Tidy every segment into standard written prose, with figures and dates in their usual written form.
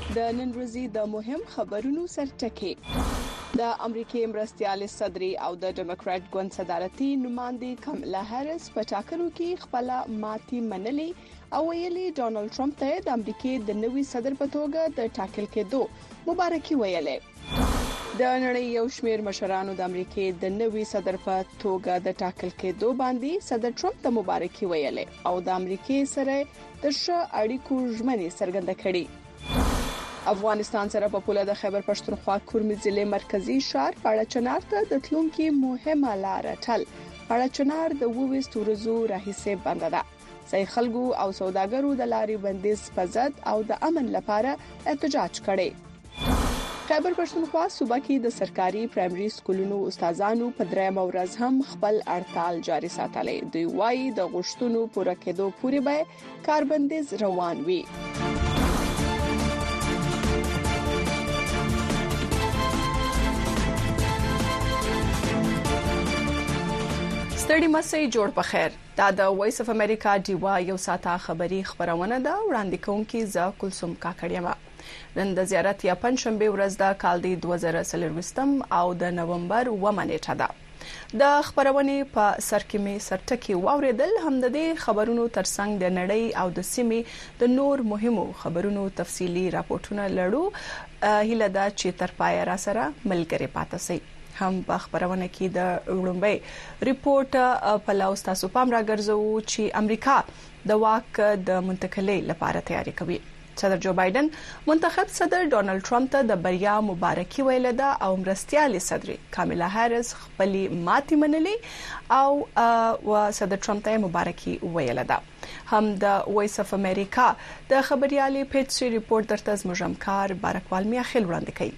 د نن ورځې د مهم خبرونو سرټکي د امریکای مرستيال صدر او د ډیموکرات ګوند صدارتي نمائنده کاملا هریس په ټاکنو کې خپل ماتي منلي او ویلي ډونالد ټرمپ ته د امریکای د نوي صدر په توګه د ټاکل کېدو مبارکي ویلې. د نړۍ یو شمېر مشرانو د امریکای د نوي صدر په توګه د ټاکل کېدو باندې صدر ټرمپ ته مبارکي ویلې او د امریکای سره د ښه اړیکو ژمنې څرګنده کړې. افغانستان سره په پوله د خیبر پښتونخوا کورمي ضلع مرکزی ښار پاړچنار ته د تلونکو مهمه لار ټل پاړچنار د 22 ورځو راهیسې بند ده. ځای خلکو او سوداګرو د لارې بندیز په ضد او د امن لپاره احتجاج کړي. خیبر پښتونخوا صوبه کې د سرکاري پرایمري سکولونو استادانو په درېمه ورځ هم خپل هړتال جاري ساتلی. دوی وايي د غوښتنو پوره کېدو پورې به کاربندیز روان وي. ستړي مسئ جوړ په خیر. دا د وایس اف امریکا دیوا یو ساعته خبری خبرونه ده وړاندې کوونکی ز کلثوم کاکړیما. نن د زیارت یا پنځشنبه ورځ د کال دی 2023 او د نومبر 1 نیټه ده. د خبرونې په سر کې می سرټکی واوریدل هم د خبرونو ترڅنګ د نړۍ او د سیمې د نور مهمو خبرونو تفصيلي راپورټونه لړو. هیله ده چې تر پای را سره ملګری پاتې شئ. هم په خبرونه کې د وړاندې ریپورت په لاس تاسو پام راګرځو چې امریکا د واک د منتقلۍ لپاره تیاری کوي. صدر جو بایدن منتخب صدر ډونالد ټرمپ ته د بریا مبارکي ویله ده او مرستيال صدر کاملا هریس خپل ماتي منلي او صدر ټرمپ ته مبارکي ویله ده. هم د وایس اف امریکا د خبريالي پیټسي ریپورت درته زموږمکار بارکوال میا خل وړاندې کوي.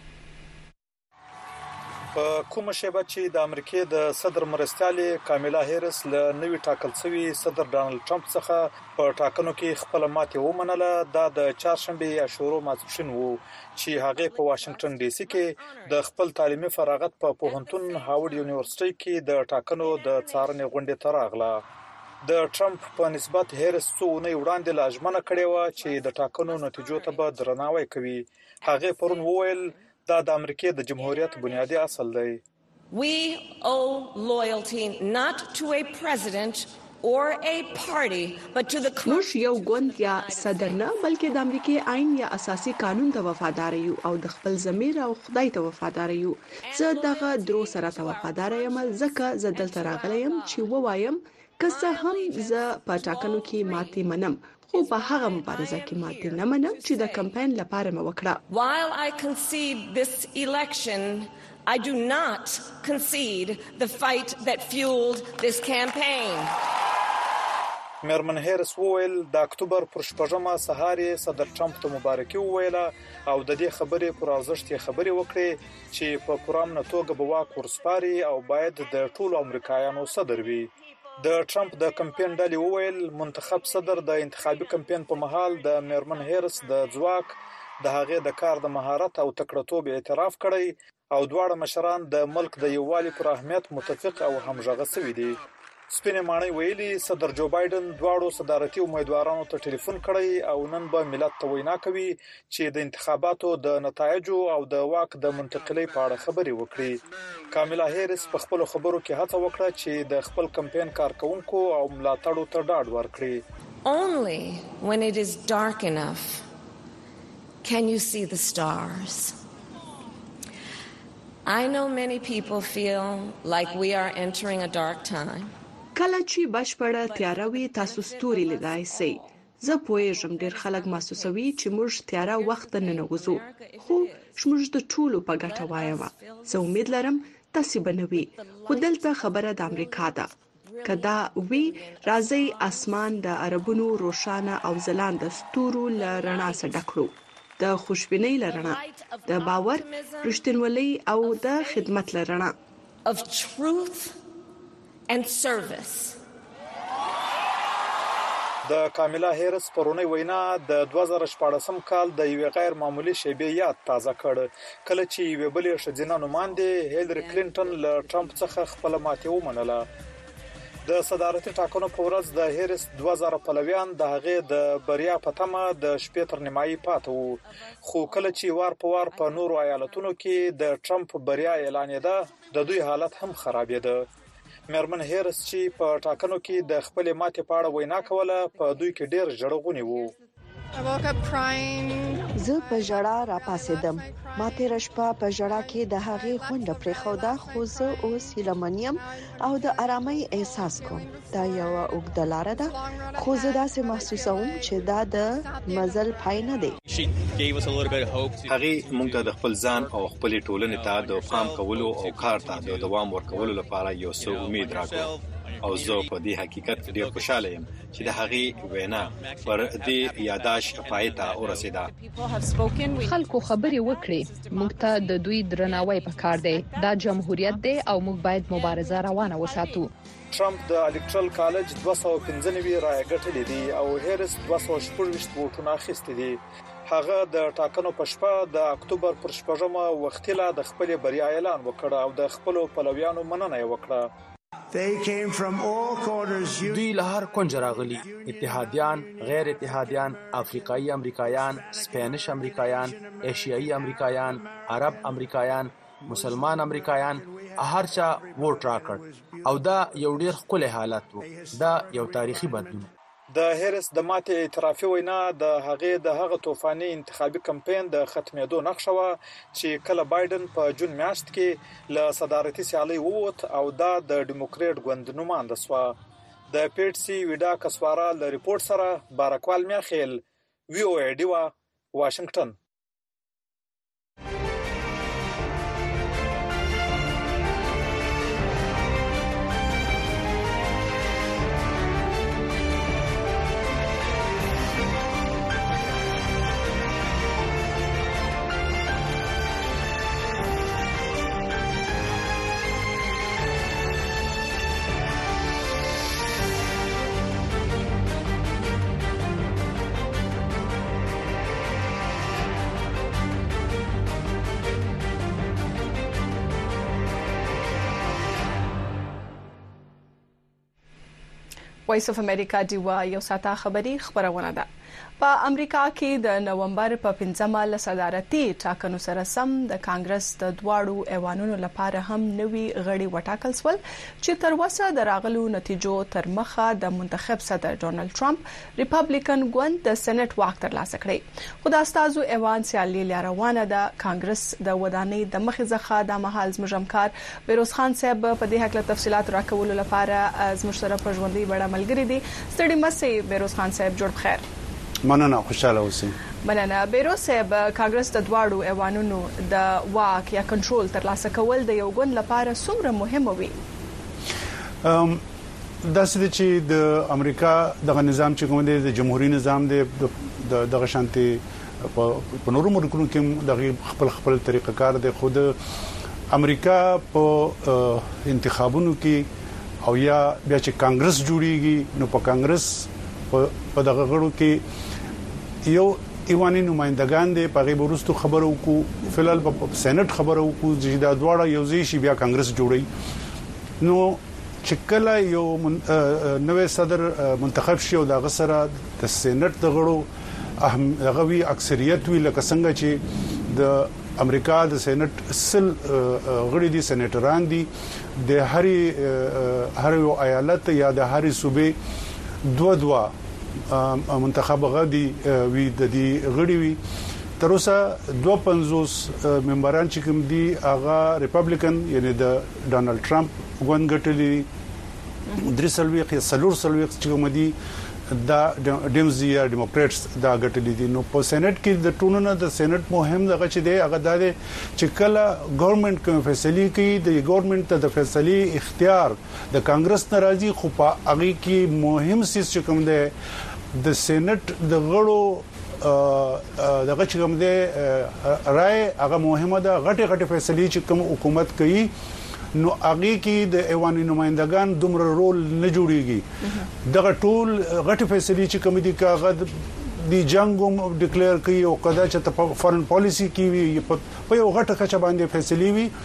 په کومه شیبه چې د امریکای د صدر مرستيال کاملا هریس له نوي ټاکل شوی صدر ډونالد ټرمپ څخه په ټاکنو کې خپل ماتي ومنله. دا د چهارشنبه یا شورو ماسپښین وو چې هغه په واشنگټن ډي سي کې د خپل تعلیمي فراغت په پوهنتون هاورډ یونیورسيټي کې د ټاکنو د څارنې غونډې ته راغله. د ټرمپ په نسبت هریس څونه وړاندې لاجمنه کړې و چې د ټاکنو نتیجو ته به درناوی کوي. هغه پرون وویل دا د امریکای د جمهوریت بنیادی اصل دی. We owe loyalty not to a president or a party but to the موږ یو ګوند یا صدر نه بلکې د امریکای آئین یا اساسي قانون ته وفادار یو او د خپل ضمیر او خدای ته وفادار یو. زه دغه درو سره ته وفادار یم ځکه زه دلته راغلی یم چې ووایم که څه هم زه په ټاکنو کې ماتي منم خو په هغه مبارزه کې ماتي نه منم چې د کمپاین لپاره مې وکړه. While I concede this election, I do not concede the fight that fueled this campaign. مېرمن هریس وویل د اکتوبر پر 8مه سهار صدر ټرمپ ته مبارکي وویله او د دې خبرې پر ارزښت خبرې وکړي چې په پرامنه توګه به واک ورسپاري او باید د ټولو امریکایانو صدر وي. د ټرمپ د کمپاین ډلې وویل منتخب صدر د انتخابي کمپاین په مهال د مېرمن هریس د ځواک د هغې د کار د مهارت او تکړتوب اعتراف کړی او دواړه مشران د ملک د یووالي پر اهمیت متفق او همغږي شوي دي. سپینې ماڼۍ ویلي صدر جو بایدن دواړو صدارتي امیدوارانو ته ټلیفون کړی او نن به ملت ته وینا کوي چې د انتخاباتو د نتایجو او د واک د منتقلۍ په اړه خبرې وکړي. کاملا هریس په خپل خبرو کې هڅه وکړه چې د خپل کمپاین کارکونکو او ملاتړو ته ډاډ ورکړي. Only when it is dark enough can you see the stars. I know many people feel like we are entering a dark time. کله چې بشپړه تیاره وي تاسو ستوري لیدای شئ. زه پوهیږم ډېر خلک محسوسوي چې موږ تیاره وخت نه نوځو خو موږ د ټولو په ګټه وایم. زه امید لرم تاسو بنوي خو دلته خبره د امریکا ده. کدا وی راځي اسمان د عربونو روشانه او ځلانده ستورو لرنا سره ډکړو. د خوشبینۍ لرنا د باور رښتینولۍ او د خدمت لرنا of truth and service. د کاملا هریس پرونی وینا د 2014 کال د یو غیر معمولی شیبې یاد تازه کړ کله چې یو بلې شجنه نمائنده هیلری کلینټن له ټرمپ څخه خپل ماتې ومنله. د صدارتي ټاکنو په ورځ د هریس 2000 پلویان د هغې د بریا په تمه د شپې تر نیمایي پاتې وو خو کله چې وار په وار په نورو ایالتونو کې د ټرمپ بریا اعلانېده د دوی حالت هم خرابېده میرمن هریس چې په ټاکنو کې د خپل ماتې په اړه وینا کوله په دوی کې ډېر ژړغوني وو زه په ژړا را پاسېدم ما تیر شپه په ژړا کې د هغې غونډه پرې خوده خو زه اوس هیلمنیم او د آرامۍ احساس کوم دا یو اوږده لاره ده خو زه داسې محسوسوم چې دا د مزل پای نه دی هغه موږ ته د خپل ځان او خپل ټولنې ته د پام کولو او کار ته د دوام ورکولو لپاره یو څه امید راکړ او زه په دې حقیقت ډیر خوشاله یم چې د هغې وینا پر دې یاداش پایته ورسېده خلکو خبرې وکړي موږ ته د دوی درناوی پکار دی دا جمهوریت دی او موږ باید مبارزه روانه وساتو ټرمپ د الکټرل کالج 295 رایې ګټلې دي او هریس 216 ووټونه اخیستي دي هغه د ټاکنو په شپه د اکتوبر پر 8مه وختیلا د خپل بریا اعلان وکړ او د خپل پلویانو مننه وکړه دوی له هر کونج راغلي اتحادیان غیر اتحادیان افریقایي امریکایان سپینش امریکایان ایشیایي امریکایان عرب امریکایان مسلمان امریکایان هر چا ووټ راکړ او دا یو ډیر ښکلی حالت وو دا یو تاریخي بدلون د هریس د ماتې اعترافي وینا د هغې د هغه طوفاني انتخابي کمپاین د ختمېدو نقشه وه چې کله بایدن په جون میاشت کې له صدارتي سیالۍ ووت او دا د ډیموکریټ ګوند نماینده شوه د پیټسي ویډا کسوارا له ریپورت سره بارکوال میاخیل وی او ای ډیوا واشنگټن وایس اف امریکا دیوا یو ساته خبری خبرونه ده په امریکا کې د نومبر په 15مه له صدارتي ټاکنو سره سم د کانګرس د دواړو ایوانونو لپاره هم نوي غړي وټاکل شول چې تر اوسه د راغلو نتیجو تر مخه د منتخب صدر ډونالد ټرمپ ریپابلیکن ګوند د سېنات واک ترلاسه کړی خو د استازو ایوان سیالي لروانه ده کانګرس د ودانۍ د مخې ځخه د محل زمجمکار بیروز خان صاحب په دې حق له تفصيلات راکولو لپاره زموږ سره په ژوندۍ بڑا ملګری دي ستړي مسي بیروز خان صاحب جوړ بخیر مننه خوشاله اوسئ مننه بیروز صاحب کانګرس د دواړو ایوانونو د واک یا کنټرول ترلاسه کول د یو ګوند لپاره څومره مهم وي داسې چې د امریکا دغه نظام چې کوم دی د جمهوریت نظام دی دغه شانتي په نورو ملکونو کې د خپل طریقه کار دی خود امریکا په انتخابونو کې او یا بیا چې کانګرس جوړیږي نو په کانګرس په دغه غړو کې یو ایواني نمائندگان دي په غیب ورستو خبرو کو فلال په سېنات خبرو کو چې دا دواړه یو ځای شي بیا کانګرس جوړي نو چې کله یو نوې صدر منتخب شي او د غسره د سېنات د غړو هغه اکثریت وی لکه څنګه چې د امریکا د سېنات سل غړي دي سېناتران دي د هر یو ایالت یا د هر صوبې دوه منتخب غدي وی د دې غړي وی تر اوسه 250 ممبران چې کوم دي هغه ریپابلیکن یعنی د ډونالد ټرمپ ګوند ګټلې درسلوي خسلور سلوي چې کوم دي دا ډیمزي یا ډیموکریټس دا ګټلې دي نو په سېنات کې د ټولنه د سېنات مهم دغه چې دی هغه د چې کله ګورنمنت کوم فیصله کوي د ګورنمنت ته د فیصله اختیار د کانګرس ناراضي خو په هغه کې مهم سیس چې کوم دی د سېنات د غړو دغه چې کوم دی رائے هغه مهمه ده غټه فیصله چې کوم حکومت کوي نو هغه کې د ایواني نمائندگان دومره رول نه جوړيږي دغه ټول غټه فیصله چې کوم دي کاغذ دی جنگوم ډیکلیئر کوي او قدا چې فارن پالیسی کې وي په یو غټه کچه باندې فیصله وي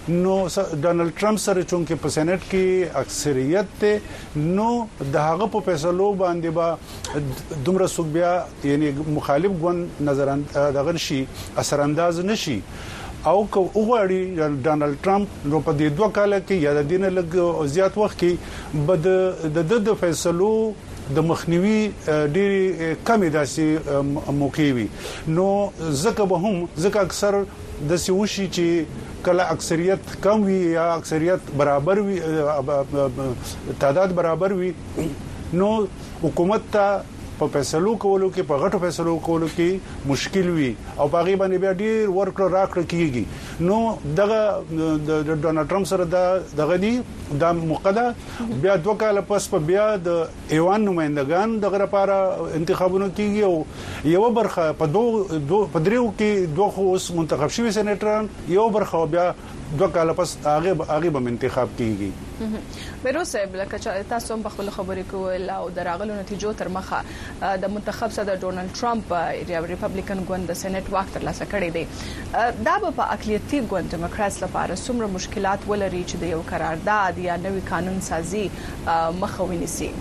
نو ډونالد ټرمپ سره چونکه په سېنات کې اکثریت ته نو د هغه په فیصلو باندې با دومره سوق بیا یعنی مخالف ګوند نظر دغه شي اثر انداز نشي او کو وګړي ډونالد ټرمپ نو په دې 2 کال کې یا د دین لګ زیات وخت کې د فیصلو د مخنیوي ډېری کمی داسې موقع وي نو ځکه اکثر د سوشي چې کله اکثریت کم وي یا اکثریت برابر وي تعداد برابر وي نو حکومت ته په فیصلو کولو کې په غټو فیصلو کولو کې مشکل وي او باغی باندې بیا ډیر ورکړه راکړه کیږي نو دغه د ډونالد ټرمپ سره دغه دی د مقدا بیا 2 کال پس په بیا د ایوان نمائندگان دغه لپاره انتخابونه کیږي او یو برخه په دریو کې دوه اوس منتخب شوی سېنیټران یو برخه بیا 2 کال پس هغه به انتخاب کیږي بیروس صاحب لکه تاسو هم په خپل خبرې کول او دراغلو نتیجو تر مخه د منتخب صدر ډونالد ټرمپ ریپبلیکن ګوند د سېنات واک ترلاسه کړی دی دا په اقلیتي ګوند ډیموکراتس لپاره څومره مشکلات ولري چې د یو قرارداد یا نوي قانون سازي مخه ونیسي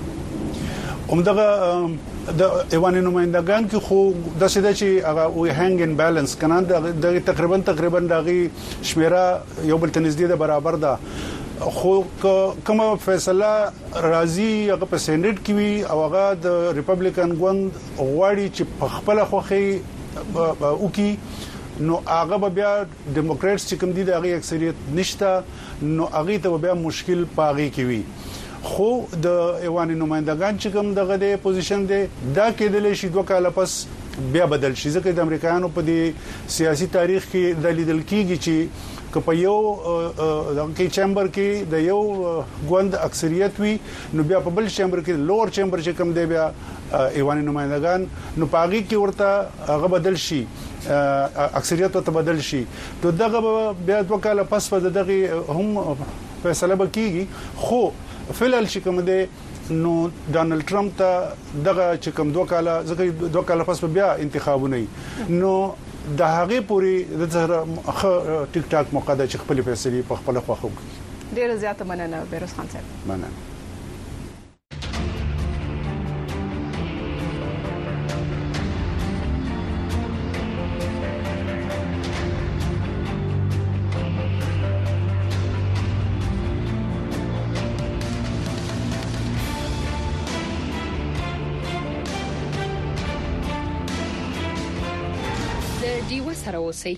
همدغه د ایوان نمائندگان کې خو د سده چې هغه وی هنګ ان بیلانس کنه د تقریبا دغه شمیره یو بل تنزدي د برابر ده خو کومه فیصله راځي هغه په سېنات کې وي او هغه د ریپبلیکن ګوند غواړي چې په خپل خوخي او کې نو هغه بیا ډیموکراتس چې کوم دي د هغه اکثریت نشته نو هغه ته بیا مشکل پاغي کې وي خو د ایوان نمائندگان چې کوم دغه د پوزیشن دی دا کېدل شي 2 کال پس بیا بدل شي ځکه د امریکایانو په دې سیاسي تاریخ کې د لیدل کېږي چې په یو د چیمبر کې د یو ګوند اکثریت وي نو بیا په بل چیمبر کې لوور چیمبر چې کوم دی بیا ایوان نمائندگان نو پاغي کې ورته هغه بدل شي اکثریت ته بدل شي نو دغه بیا 2 کال پس په دغه هم فیصله وکړي خو فعل چې کوم دی نو ډونالد ټرمپ ته دغه چې کوم 2 کال ځکه 2 کال پس بیا انتخابونه نو د هغه پوری د سره ټیک ټاک موقع د خپل فیصله په خپل خوخه ډیر زیاته مننه بیروس خان صاحب مننه سره اوسئ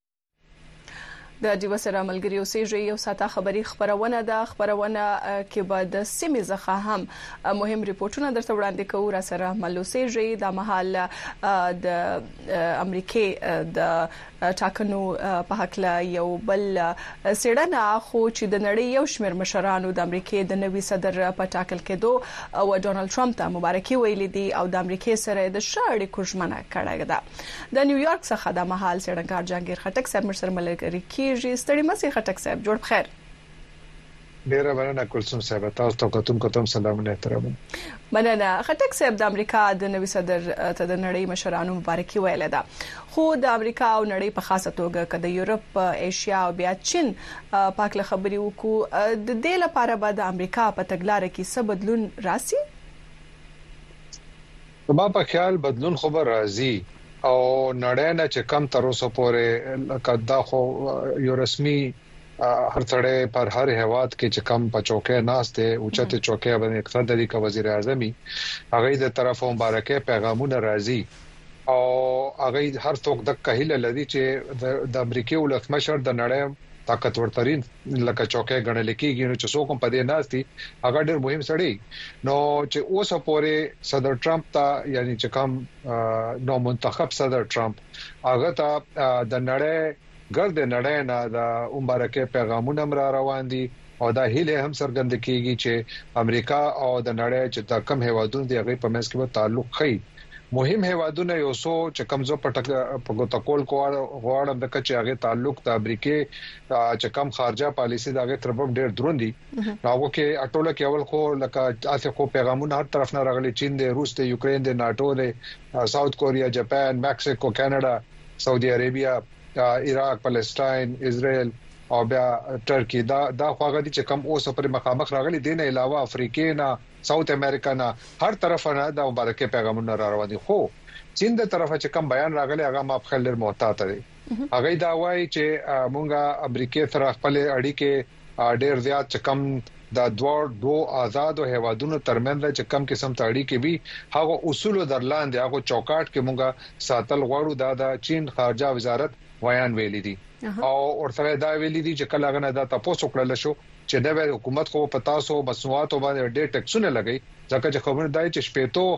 د دیو سره ملګری اوسېږي یو ساته خبري خبرونه د خبرونه کې بعد د سیمې ځخه هم مهم ریپورتونه درته وړاندې کوو را سره ملوسېږي د محل د امریکای د ټاکنو په حق لا یو بل سړنه خو چې د نړۍ یو شمېر مشرانو د امریکای د نوي صدر په ټاکل کېدو او ډونالد ټرمپ ته مبارکي ویلې دي او د امریکای سره د شاړې کوژمنه کړې ده د نیویارک څخه د محل سړنګار جهانگیر خټک صاحب مرسر ملګری ستړي مسیح خټک صاحب جوړ بخیر ډیره مننه کلثوم صاحب تاسو ته کوم سلامونه احترام مننه خټک صاحب د امریکا د نوي صدر ته د نړۍ مشرانو مبارکي ویله ده خو د امریکا او نړۍ په خاصه توګه کده یورپ ایشیا او بیا چین پاکله خبري وکړو د دې لپاره به د امریکا په تګلارې کې څه بدلون راسي ما په خیال بدلون خبر راځي او نړۍ نه چې کم تر اوسه پورې لکه دا خو یو رسمي هر څړې پر هر هواد کې چې کم په چوکې ناشته او چته چوکې باندې اقتصادي کا وزیر اعظم هغه د طرفه مبارکه پیغامونه راځي او هغه هر څوک د کهیله لدی چې د امریکای ولسمشر د نړۍ طاقتور ترين لکه چوکې غنل کېږي نو چې څوک په دې ناشتي هغه ډېر مهم سړی نو چې اوس پورې صدر ټرمپ ته یعنی چې کم نو منتخب صدر ټرمپ هغه ته د نړۍ ګرد نړۍ نه د مبارکه پیغامونه را روان دي او دا هیله هم څرګند کیږي چې امریکا او د نړۍ چې د کم هیوادونو دی هغه په منځ کې به تعلق خي مهم هیوادونه یو څو چې کمزور په تکول غواړم د کچې هغه تعلق د امریکای چې کم خارجه پالیسي دغه تربم ډېر دروندي هغه کې اټوله کې اول خو لکه اسه خو پیغامونه هر طرف نه راغلي چین د روس د یوکرين د ناتو د ساوث کوریا جاپان مکسیکو کاناډا سعودي عربیا عراق فلسطین اسرائیل او بیا ترکی دا خواغه دي چې کم اوس پر مخامخ راغلي دي نه علاوه افریقا نه ساوث امریکا نه هر طرف نه د مبارکه پیغامونه را روان دي خو چین د طرفه چې کم بیان راغلي هغه ما په خلل محتاط دي هغه دا وایي چې مونږه امریکا سره خپل اړیکې ډېر زیات چې کم د دوه آزاد او هوادونو ترمنځ چې کم قسم تاړي کې به هغه اصول درلاندې هغه چوکاټ کې مونږه ساتل غواړو د چین خارجه وزارت بیان ویلي دي او ورته دا ویلي دي چې کله غنه دا تاسو کړل شو چې د حکومت خو پتا سو مسنوعات باندې ډېر ټیکسونه لګي ځکه چې خبر دی چې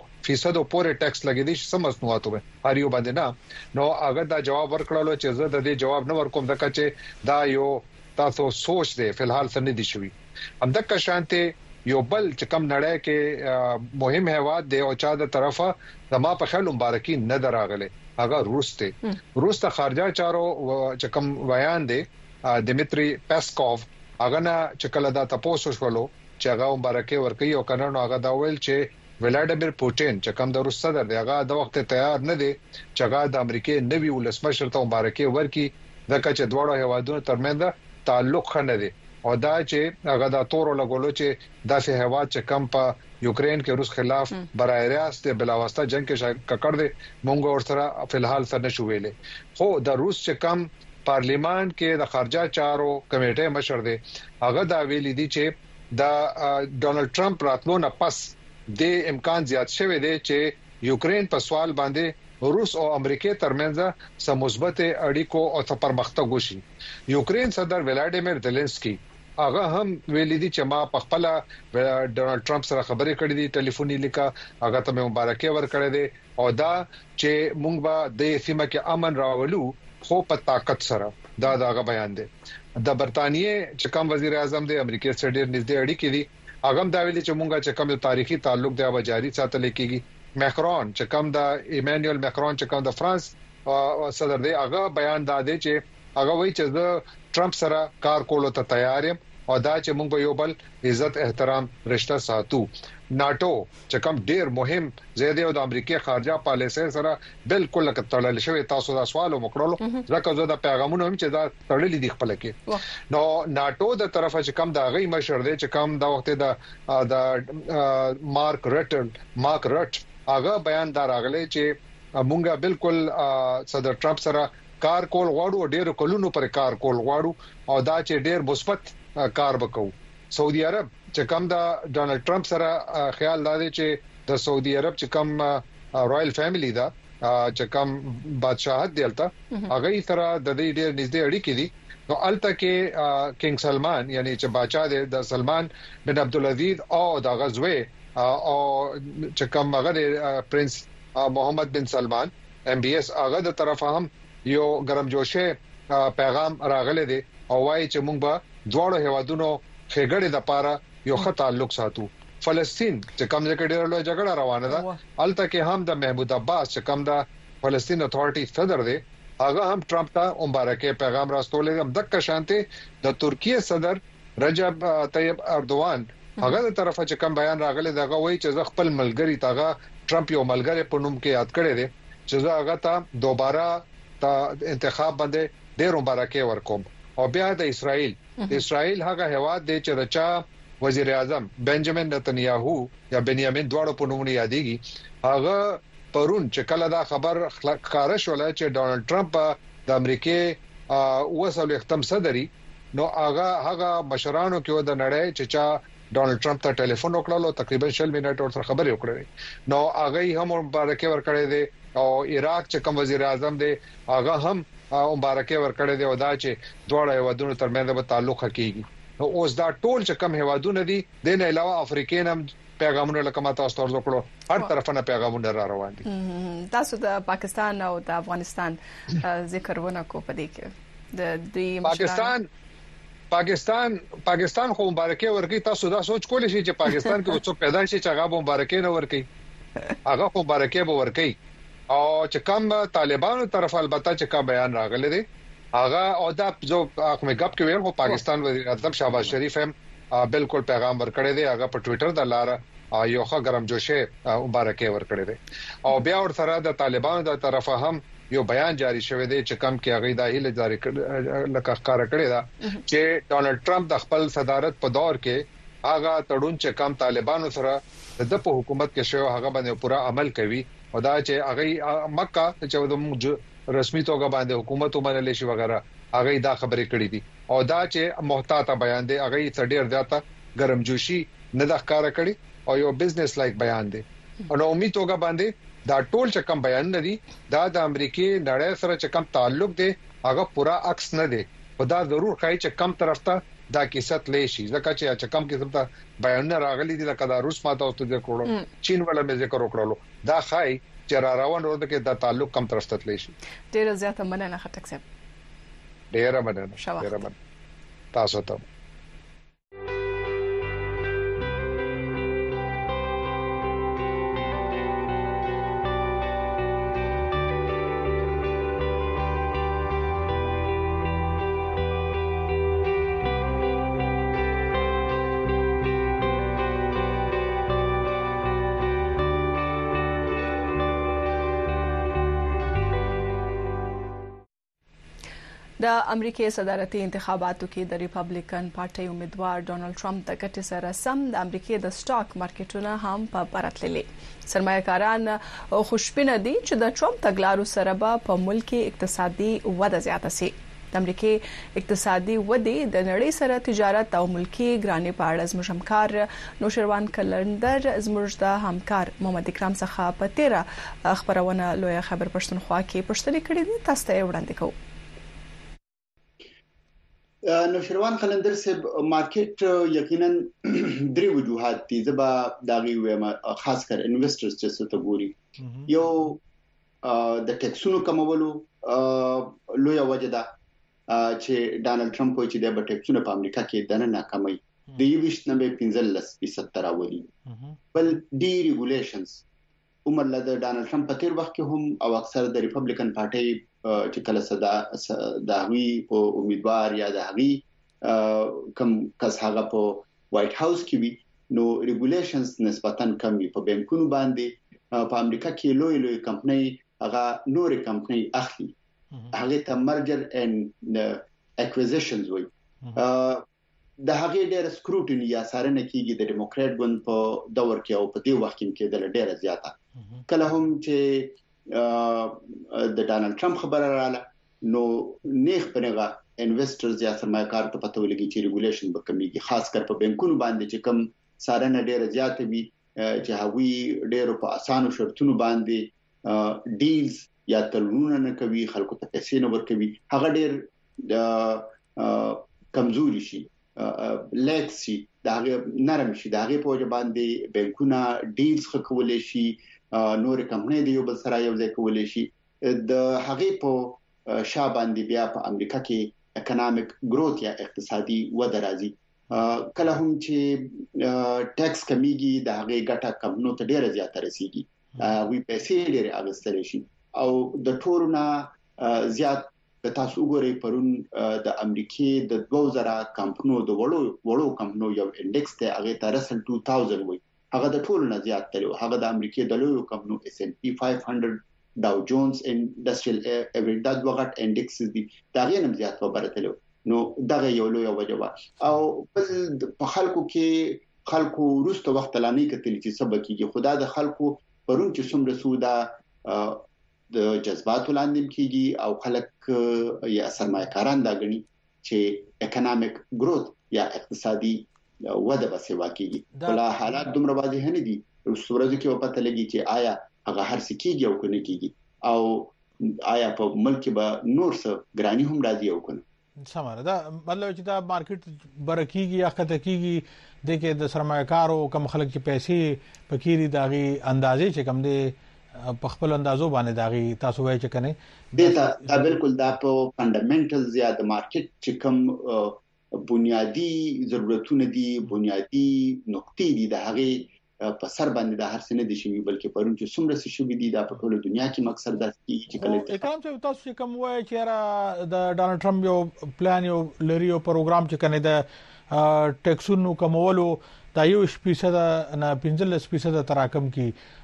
50% پورې ټیکس لګي دي چې مسنوعات به هر یو باندې نه نو هغه دا جواب ورکړلو چې زه د دې جواب نه ورکوم ځکه چې دا یو تاسو سوچ دی فلحال سن دي شوی همدغه شانته یو بل چې کم نړۍ کې مهم هواد دی او چا د طرفه زما په خیال مبارکي نه دراغله هغه روس ته خارجه چارو چې کم بیان دی دمیتری پاسکوف هغه نه چې کله دا تاسو شولو چې هغه مبارکي ورکي او کنه نو هغه دا ویل چې ولادیمیر پوتین چې کم د روس صدر دی هغه د وخت تیار نه دی چې هغه د امریکای نوی ولسمشر ته مبارکي ورکي ځکه چې دواړو هوادونو ترمنځ تعلق خنه دی او دا چې هغه د تورو لګولو چې داسې هوا چې کم په یوکرين کې روس خلاف برای راست بلاواسطه جنگ کې ککړ دي مونږ ورسره فلحال سره نشو ویلې خو د روس چې کم پارلیمان کې د خارجه چارو کمیټه مشر دی هغه دا ویلي دي چې د ډونالد ټرمپ راتلو نه پس د امکان زیات شوی دی چې یوکرين په سوال باندې روس او امریکا ترمنځ سم مثبت اړیکو او پرمختګ وشي یوکرين صدر ولادیمیر زيلنسکي هغه هم ویلي دي چې ما په خپل ډونالد ټرمپ سره خبرې کړې دي ټلیفوني لیکه هغه ته مبارکي ورکړې دي او دا چې مونږ به د سیمه کې امن راولو خو په طاقت سره دا دغه بیان دی د برتانیې چې کوم وزیر اعظم دی امریکا سره ډېر نږدې اړیکې دي هغه هم دا ویلي چې مونږه چې کوم تاریخي تعلق دی او جاری ساتل کېږي ماکرون چې کوم د ایمانوئل ماکرون چې کوم د فرانس صدر دی هغه بیان دا دی چې هغه وایي چې د ټرمپ سره کار کولو ته تیار یم او دا چې موږ په یو بل عزت احترام رشتہ ساتو ناتو چې کوم ډیر مهم زیاده او د امریکای خارجه پالیسي سره بالکل تړل شوی تاسو دا سوال وکړلو ځکه زه د پیغامونو هم چې دا تړلې دي خپل کې نو ناتو د طرفه چې کوم دا غي مشر دی چې کوم دا وخت د مارک رټ هغه بیان دار اغله چې مونږه بالکل صدر ټرمپ سره کار کول غواړو ډیر کلونو پر کار کول غواړو او دا چې ډیر مثبت کار وکړو سعودي عرب چې کوم دا ډونالد ټرمپ سره خیال لري چې د سعودي عرب چې کوم رائل فیملی دا چې کوم بادشاہت دیلته هغه سره د دې ډېر نږدې اړیکې دي نو الته کې کینګ سلمان یعنی چې بادشاہ د سلمان بن عبد العزيز او د غزوه او چې کوم هغه پرنس محمد بن سلمان MBS هغه د طرفه هم یو ګرمجوشه پیغام راغله دي او وايي چې موږ به دواړو هوادونو خېګړې د پاره یو ښه تعلق ساتو فلسطین چې کوم ځای کې ډېر لوی جګړه روانه ده الته کې هم د محمود عباس چې کوم د فلسطین اتھارټي صدر دی هغه هم ټرمپ ته مبارکي پیغام راستولې هم دغه شانته د ترکیه صدر رجب طیب اردوغان هغه د طرفه چې کوم بیان راغلی دغه وایي چې خپل ملګری تاغه ټرمپ یو ملګری په نوم کې یاد کړی دی چې زه هغه ته دوباره ته انتخاب باندې ډېر مبارکي ورکوم او بیا د اسرائیل هغه هواد دی چې رچا وزیر اعظم بنجامین نتنیاهو یا بنیامین دواړو په نوم یادېږي هغه پرون چې کله دا خبر ښکارا شول چې ډونالد ټرمپ د امریکای وسول ختم صدري نو هغه مشرانو کې د نړۍ چې چا ډونالد ټرمپ ته ټلیفون وکړلو تقریبا 40 منټ ورته خبرې وکړې نو هغه هم مبارکي ورکړې دي او عراق چې کوم وزیر اعظم دی هغه هم مبارکي ورکړې دي او دا چې دواړه هوادونو ترمنځ به تعلق حقيقي نو اوس دا ټول چې کوم هوادونه دي د نه علاوه افریقین هم پیغامونه لکه ما تاسو ورته وکړو هر طرفه پیغامونه را روان دي تاسو د پاکستان او د افغانستان ذکر ونکو په دې کې د دوی پاکستان خو مبارکي ورکړي تاسو دا سوچ کولی شئ چې پاکستان کې څوک پیدا شي چې هغه مبارکي نه ورکړي هغه خو مبارکي به ورکړي او چې کوم طالبانو طرف البته چې کا بیان راغلی دی هغه او دا جو اخمه غب کې ویل خو پاکستان وزیر اعظم شهباز شریف هم بالکل پیغام ورکړی دی هغه په ټوئیټر د لاره یو ښه ګرمجوشه مبارکي ورکړی دی او بیا ور سره د طالبانو د طرفه هم یو بیان جاری شوی دی چې کم کې هغه د هیله جاری لکه ښکارا کړی دا چې ډونلډ ټرمپ د خپل صدارت په دور کې هغه تړون چې کم طالبانو سره د په حکومت کې شو هغه باندې پورا عمل کوي او دا چې هغه مکه چې د رسمي توګه باندې حکومت ومنل شي وغیرہ هغه دا خبرې کړې دي او دا چې محتاطه بیان دی هغه ډېر زیاته ګرمجوشي نه د ښکارا کړی او یو بزنس لایک بیان دی او نو امید توګه باندې دا ټول چې کم بیان نه دي دا د امریکای نړۍ سره چې کم تعلق دی هغه پورا عکس نه دی خدا ضرور خای چې کم طرف ته دا کیسه تلې شي ځکه چې کم قسم ته بیان راغلي دي لکه دا روس ماته او ته کړو چین ولا مې ذکر وکړلو دا خای چې را روان ورته کې دا تعلق کم طرف ته تلې شي ډیر زیاته مننه خټک صاحب ډیر مننه تاسو ته د امریکای صدارتي انتخاباتو کې د ریپبلیکن پارټي امیدوار ډونالد ټرمپ د ګټې سره سم د امریکای د سٹاک مارکیټونو هم په پرتللې سرمایه‌کاران خوشبینه دي چې د ټرمپ تګلارو سره په ملک اقتصادي وده زیاته شي د امریکای اقتصادي وده د نړۍ سره تجارت او ملکی ګراني په اړه زموږ همکار نوشروان کلندر زموږ د همکار محمد اکرام څخه په تیره خبرونه لوی خبر پښتونخوا کې پښتني کړي دي تاسو ته وړاندې کوم نوشروان کلندر صاحب مارکیټ یقینا درې وجوهات دي زبا داغي ویم خاص کر انویسټرز چې څه ګوري یو د ټیکسونو کمولو لوی وجه ده چې ډانلډ ټرمپ چې د ټیکسونو په امریکا کې دنه ناکامي د 20.15% تراولي بل ډي ریګولیشنز عمر له ډانلډ ټرمپ په تیر وخت کې هم او اکثر د ریپبلیکن پارټي چې کله صدا داوی او امیدوار یا داوی کم کس هغه په وایټ هاوس کې وي نو ریګولیشنز نسبتاً کم وي په بانکونو باندې په امریکا کې لوی کمپنۍ هغه نورې کمپنۍ اخلي هغه ته مرجر اند اکوزیشنز وي د هغه ډېر سکروټینی یا سارنه کېږي د ډیموکرات ګوند په دور کې او په دې وخت کې د ډېر زیاته کله هم چې د ډانلډ ټرمپ خبره رااله نو نیخ پنهغه انویسټرز یا سرمایه‌کار ته پته ولګي چې ریګولیشن به کمیږي خاص کر په بانکونو باندې چې کم سارنه ډېر زیات وي چې هغوی ډېر په اسانو شرطونو باندې ډیلز یا تړونونه نه کوي خلکو ته پیسې نه ورکوي هغه ډېر کمزوري شي لیکسي داغه نرم شي داغه په وجه باندې بانکونه ډیلز خکولې شي نور کمپنۍ دی یو بل سره یو ځای کولای شي د هغه په شاباندې بیا په امریکا کې اکونومیک گروث یا اقتصادي وده راځي کله هم چې ټیکس کمیږي د هغه ګټه کمونو ته ډیره زیاته رسیږي وی پیسې ډیره اغستل شي او د ټورونه زیات د تاسو وګورئ پرون د امریکای د 2000 کمپنیو د وړو کمپنیو یو انډیکس ته هغه ته رسل 2000 وي هغه د ټولو نه زیات تلو هغه د امریکای د لویو کمپنیو S&P 500 داو جونز انډستریال ایوریج دا وغټ انډیکس دي دا غي نه زیات وبرتلو نو دغه یو لوی وجه او په خلکو کې خلکو روسته وخت لانی کتل چې سبب کیږي خدا د خلکو پرون چې څومره سودا د جذباتو لاندې کیږي او خلک یا سرمایه‌کاران دا غني چې اکونومیک گروث یا اقتصادي وده به سوا کیږي بل حالات دومره واضح نه دي ورځو کې پته لګي چې آیا هغه هر څه کیږي او کنه کیږي او آیا په ملک به نور څه ګرانی هم راځي او کنه سماره دا مطلب چې دا مارکیټ برکیږي یا خطه کیږي د کې د سرمایه‌کارو کم خلک چې پیسې پکېري داغي اندازې چې کم دي په خپل اندازو باندې داغي تاسو وایي چې کنه دا بالکل دا په فندامنټلز یا د مارکیټ چې کم بنیادی ضرورتونه دي بنیادی نقطې دي د هغه په سر باندې د هر څه نه دي شوی بلکې پرون چې څومره څه شوی دي د په ټوله دنیا کې مقصد دا چې کله کوم چې تاسو کوم وایي چې را د ډانلډ ټرمپ یو پلان یو لري یو پروګرام چې کنه د ټیکسونو کمولو دا 1% نه 15% تراکم کی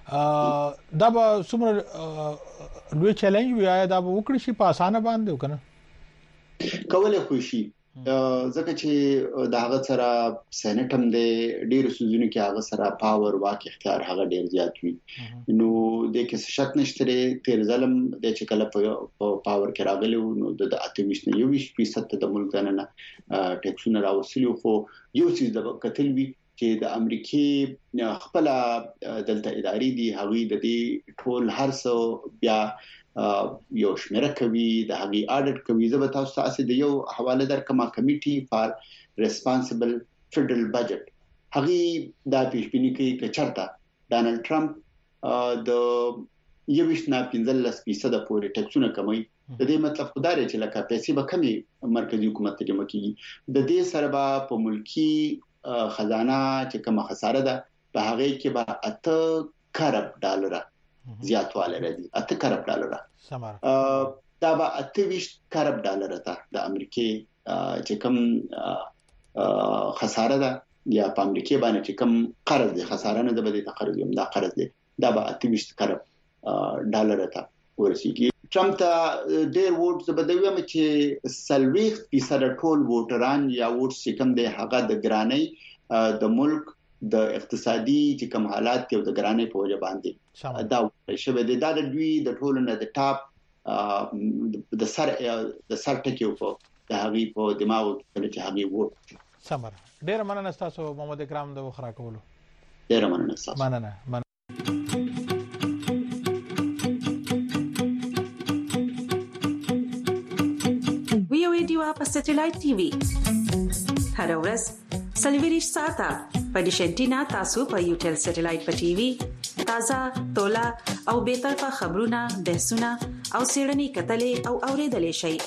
دا به څومره لوی چیلنج وي دا به وکړي شي په اسانه باندې وکنه کولای خو شي ځکه چې د هغه سره سېنات هم د ډیرو سوزونو کې هغه سره پاور واک اختیار هغه ډیر زیات وي نو د کې شک نشته تیر ظلم د چې کله په پاور کې راغلی نو د 28% د ملک نه ټیکسونه راوصلي خو یو څه د قتل وی چې د امریکای خپل دلته اداري دي هغوی د دې ټول هرڅه بیا یو شمیره کوي د هغې اډیټ کوي زه به تاسو ته د یو حواله درکمه کمیټي فار ریسپانسیبل فدرل بجټ هغې دا پیشبینی کوي چې چرته ډانلډ ټرمپ د 15% پورې ټیکسونه کموي د دې مطلب خو دا دی چې لکه پیسې به کمی مرکزی حکومت ته جمع کیږي د دې سره به په ملکی خزانه چې کومه خساره ده په هغه کې به 8 کارب ډالر زیاتواله راځي 8 کارب ډالر دا به 28 کارب ډالر ته د امریکای چې کوم خساره ده یا په امریکای باندې چې کوم قرض دي خساره نه ده به د قرض یم دا قرض دي دا به 28 کارب ډالر ته ورسیږي ټرمپ ته ډېر ووټ زبدوي چې 30% ټول ووټران یا ووټ چې کوم دی هغه د ګرانۍ د ملک د اقتصادي چې کوم حالات یو د ګرانۍ په وجه باندې دا شوه د دوی د ټولو نه د ټاپ د سر ټکیو په د هغې په دماغ کې چې هغې ووټ سمره ډېر مننه تاسو محمد اکرام د وخرا کولو ډېر مننه تاسو مننه په سټلایټ ټي وي هر ورځ سلویریش ساته په ډیشنټینا تاسو په یوټل سټلایټ په ټي وي تازه تولا او به طرفه خبرونه بحثونه او سیړنی کتلې او اوریدلې شي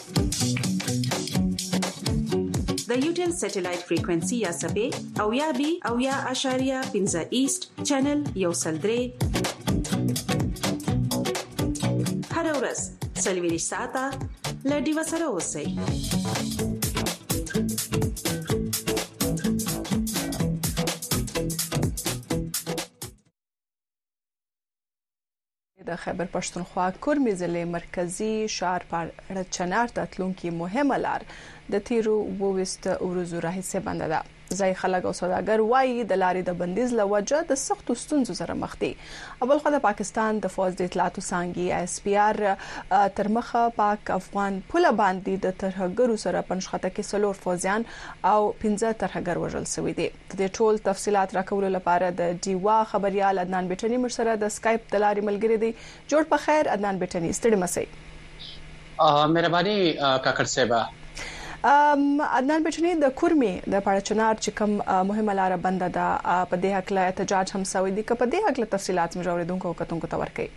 د یوټل سټلایټ فریکوئنسي یا سبې او یا بي او یا اشاریه 15 ایست چینل یو سلدري هر ورځ سلویریش ساته لډي وسره اوسئ د خیبر پښتونخوا کورمې ضلع مرکزی شهر پاړچنار ته تلونکي مهمه لار د تیرو 22 ورځو راهیسې بنده ده ځای خلک او سوداګر وایي د لارې د بندیز لوجه د سختو ستونزو سره مخ دي اول خو د پاکستان د فوج د اطلاعاتو څانګې اس پی آر تر مخه پاک افغان پوله باندې د ترهګرو سره پنځخته کې سلور فوجیان او 15 ترهګر وژل شوی دي د ټول تفصيلات راکول لپاره د ډیوا خبريال عدنان بیٹنی مرسره د سکایپ د لارې ملګری دی جوړ په خیر عدنان بیٹنی ستړي مسئ مهرباني کاکړ صاحب عدنان بیٹنی د کورمې د پاړچنار چې کوم مهمه لار بنده ده په دې حق لا احتجاج هم سوي دي په دې حق له تفصيلات مجوریدونکو کتونکو ته ورکړي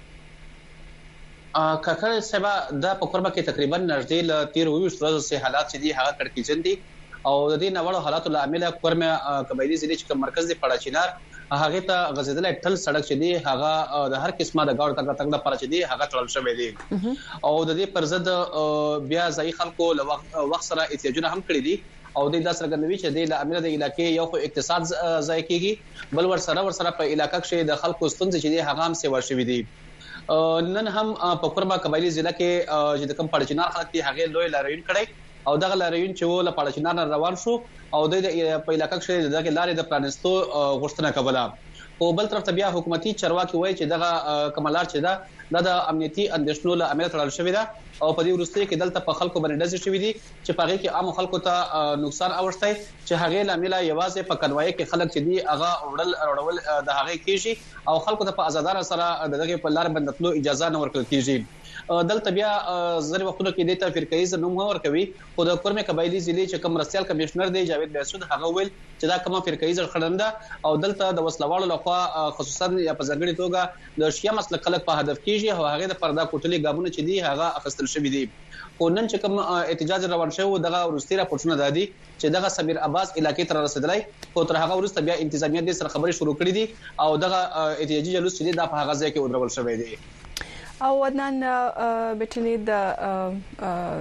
کاکړ صاحب د پکورما کې تقریبا نږدې ل 13 ورځې سه حالات چې دي هغه کړکېچن دي او د دې نوړو حالاتو لامل کورمه قبایلی ضلع چې مرکز دی پاړچنار هغه ته غزیدل ټل سړک چې دی هغه د هر قسمه د گاډ تک د پر چې دی هغه تړل شوی دی او د دې پر ضد بیا ځای خلکو وخت سره احتجاجونه هم کړی دي او د داسر غنوي چې د امیر د علاقې یو خو اقتصاد ځای کیږي بل ور سره په علاقې کې د خلکو ستونزې چې دی هغه هم سیوا شوی دي نن هم په کورما قبایلی ضلع کې چې د کم پاړچنار خلک دی هغه لوی لاریون کړی او دغه لاریون چې ول پاړچنار روان شو او د په علاقې کې دغه لارې د پرانستو غوښتنه کوله او بل طرف ته بیا حکومتي چرواکي وایي چې دغه کمالار چې دا د امنیتي اندېښنو له امر تړل شوی دا او په دې وروسته کې دلته په خلکو باندې ډزې شوې دي چې په هغه کې عام خلکو ته نقصان اوښتای چې هغه لامل یوازې په کنوای کې خلک چې دي هغه وړل د هغه کېږي او خلکو ته په آزادانه سره دغه په لار باندې تلو اجازه نه ورکړل کېږي دلته بیا زری وختونو کې د تفریقایز نوم ورکوي خو د کورمه قبایلی ضلع چې کوم رسیال کمشنر دی جاوید بیسود هغه ویل چې دا کومه فرقایز خړنده او دلته د وسلوالو لخوا خصوصا په ځانګړي توګه د شیا مسلک خلک په هدف کېږي او هغه د پردا کوټلي غابونه چې دی هغه اخستل شوی دی خو نن چې کوم احتجاج روان شو دغه ورستي راپورټونه دادي چې دغه سمیر عباس علاقې تر رسیدلای خو تر هغه ورسته بیا انتظامیه د سره خبري شروع کړې دي او دغه احتجاجي جلوس چې د په هغه ځای کې ودرول شوی دی او عدنان بیٹنی د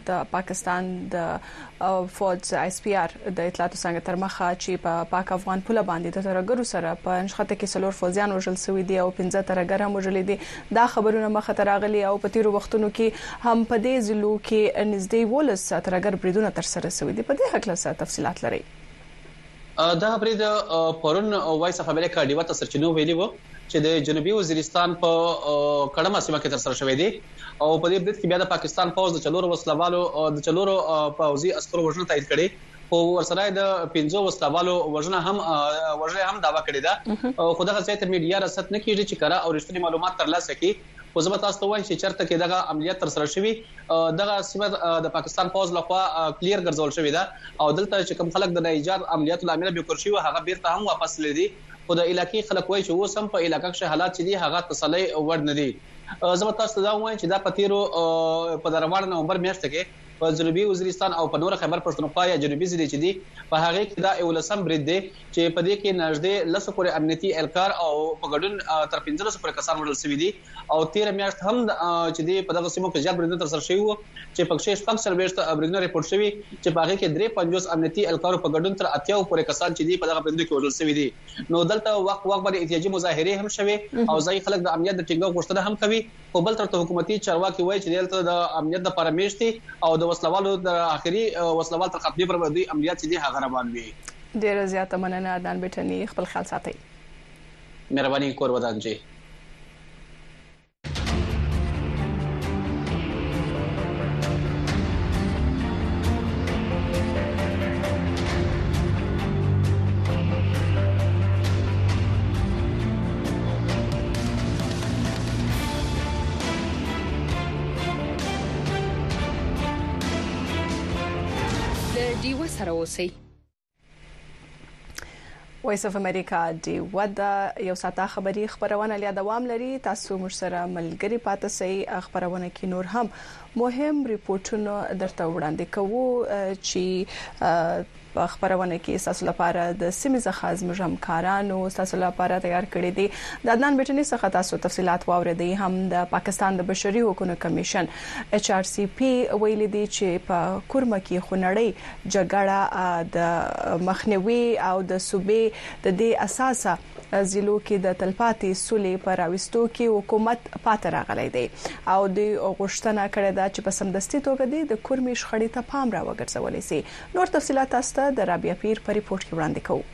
د پاکستان د فوج اس پی ار د اطلاعاتو څنګه تر مخه چې په پاک افغان پوله باندې د ترګرو سره په نشخته کې سلور فوجیان وژل شوی دي او 15 ترګر هم وژل دي دا خبرونه مخه تراغلي او په تیرو وختونو کې هم په دې ضلعو کې نږدې ولس ترګر بریدونه تر سره شوی دي. په دې حق له تفصيلات لري. دا برید پرون وایس اف امریکا ډیوا ته سرچینو ویلي وو چې د جنوبي وزیرستان په کډما سیمه کې تر سره شوې دي او په دې برید کې بیا د پاکستان فوج د چلورو وسلوالو د چلورو پوځي عسکرو وژنه تایید کړي او ورسره د 15 وسلوالو وژنه هم داوا کړی دا او خدای ځای ته میډیا رسټ نه کیږي چې کړه او رښتینی معلومات ترلاسه کړي. خو زه به تاسو ته وایم چې چرته کې دغه عملیات تر سره شوی دغه سیمه د پاکستان فوج لخوا کلیر ګرځول شوی دا او دلته چې کوم خلک د ایجاد عملیات لامل به کور شي هغه بیرته هم واپس لیدي خو د علاقې خلک وایي چې اوس هم په علاقې کې حالات چې دي هغه تسلی ور نه دي. زه به تاسو ته دا وایم چې دا پتیرو په دروازه نومبر میاشت کې په جنوبي وزیرستان او په نور خیبر پښتونخوا یا جنوبي ضلع چې دي په هغه کې دا اولسم برید دی چې په دې کې نږدې لسو پورې امنیتي اهلکار او په ګډون تر 15 پورې کسان وژل شوي دي او 13 میاشت هم چې دی په دغه سیمو کې زیات بریدونه تر سره شوي وو چې په 6 بریدونه ریپورت شوي چې په هغه کې 53 امنیتي اهلکار په ګډون تر 80 پورې کسان چې دی په دغه بریدونو کې وژل شوي دي. نو دلته وخت باندې احتجاجي مظاهره هم شوي او ځای خلک د امنیت د ټینګو غوښتنه هم کوي خو بل تر حکومتي چارواکي وایي چې دلته د امنیت د پرمیشتي او د وسلوالو د اخري وسلوال تر ختمي پر باندې عملیات چې دي هغه روان وي. ډیره زیاته مننه عدنان بیٹنی خپل خیال ساتئ. مهرباني کور ودان جی. ډیوه سره اوسئ. وایس اف امریکا دی ودا یو ساته خبری خبرونه لیا دوام لري تاسو مر سره ملګری پاتې سي خبرونه کې نور هم مهم ریپورتونه درته وړاندې کوو چې په خبرونه کې تاسو لپاره د سیمه ځخاز مجمکارانو تاسو لپاره تیار کړی دي. د عدنان بیٹنی څخه تاسو تفصيلات واوریدئ. هم د پاکستان د بشري حقوقو کمیشن HRCP ویلي دي چې په کورمه کې خونړی جګړه د مخنیوي او د صوبې د دې اساسه ضلعو کې د تلپاتې سولې پر راوستو کې حکومت پاتې راغلی دی او د غوښتنه کړې ده چې په سمدستي توګه د کورمې شخړې ته پام راوګرځولای شي. نور تفصيلات تاسو د رابعه پیر په ریپورت کې وړاندې کوو.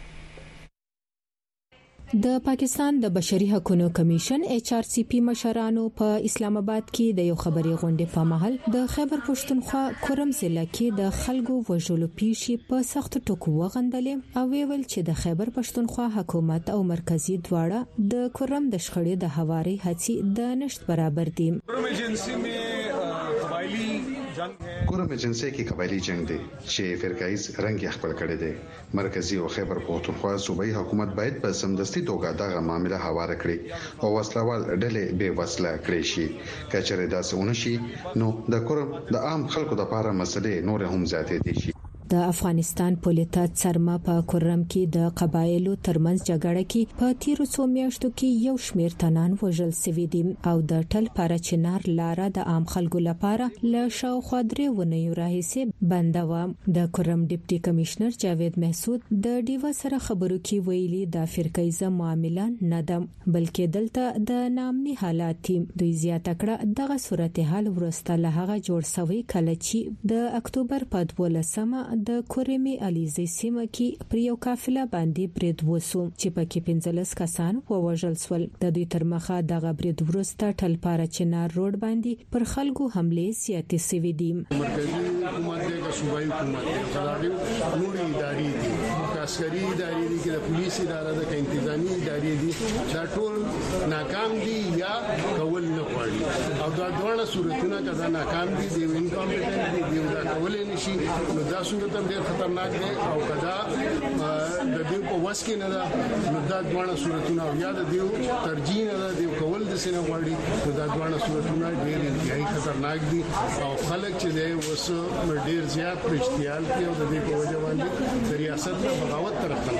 د پاکستان د بشري حقوقو کمیشن HRCP مشرانو په اسلام آباد کې د یو خبري غونډې په محل د خیبر پښتونخوا کورم ضلع کې د خلکو وژلو پیښې په سخت ټکو وغندلې او ویل چې د خیبر پښتونخوا حکومت او مرکزی دواړه د کورم د شخړې د هواري هڅې د نشټ برابر دي. کورم ایجنسی کې قبایلی جنگ دی چې فرقایز رنگ یې خپل کړی دی. مرکزی او خیبر پښتونخوا صوبایي حکومت باید په سمدستي توګه دغه معاملې هواره کړي او وسلوال ډلې به وسله کړی شي. کچره داسې ونشي نو د کورم د عام خلکو لپاره مسلې نور هم زیاتې دي شي. د افغانستان پولیټا څرما په کورم کې د قبایلو ترمنځ جګړه کې په تیرو څو میاشتو کې یو شمېر تنان وژل شوي دي او د ټل پاره چنار لاره د عام خلکو لپاره له شاوخوا 3 ونیو راهیسې بند و. د کورم ډیپټي کمشنر جاوید محسود د ډیوا سره خبرو کې ویلي د فرقایزه معاملې نه ده بلکې دلته د نامني حالات دي. دوی زیاته کړه دغه صورتحال ورسته له هغه جوړ شوی کله چې د اکتوبر په 12مه د کورمي الیزي سیمه کې پر یو قافله باندې برید وسو چې پکې 15 کسان ووژل شول. د دوی تر مخه دغه برید ورسته ټلپاره چنار روډ باندې پر خلکو حمله سیاتي سوي دي. مرکزی حکومت د صوبایي حکومت د نوري ادارې دي عسکري ادارې دي د پولیس ادارې د انتظامی ادارې دي دا ټول ناکام دي یا کول نه غواړي او دا ډول صورتونه کدا ناکام دي د انکمپټنټ دي دا کول نشي نو دا صورت ډېر خطرناک دي او کدا د دې په واسکې نه ده نو دا ډول صورتونه یا د دې ترجیح نه ده د کول د سینه غواړي نو دا ډول صورتونه ډېر انتهایی خطرناک دي او خلک چې د وسو ډېر زیات اشتعال کوي او د دې په وجه باندې د ریاست نه بغاوت طرف ته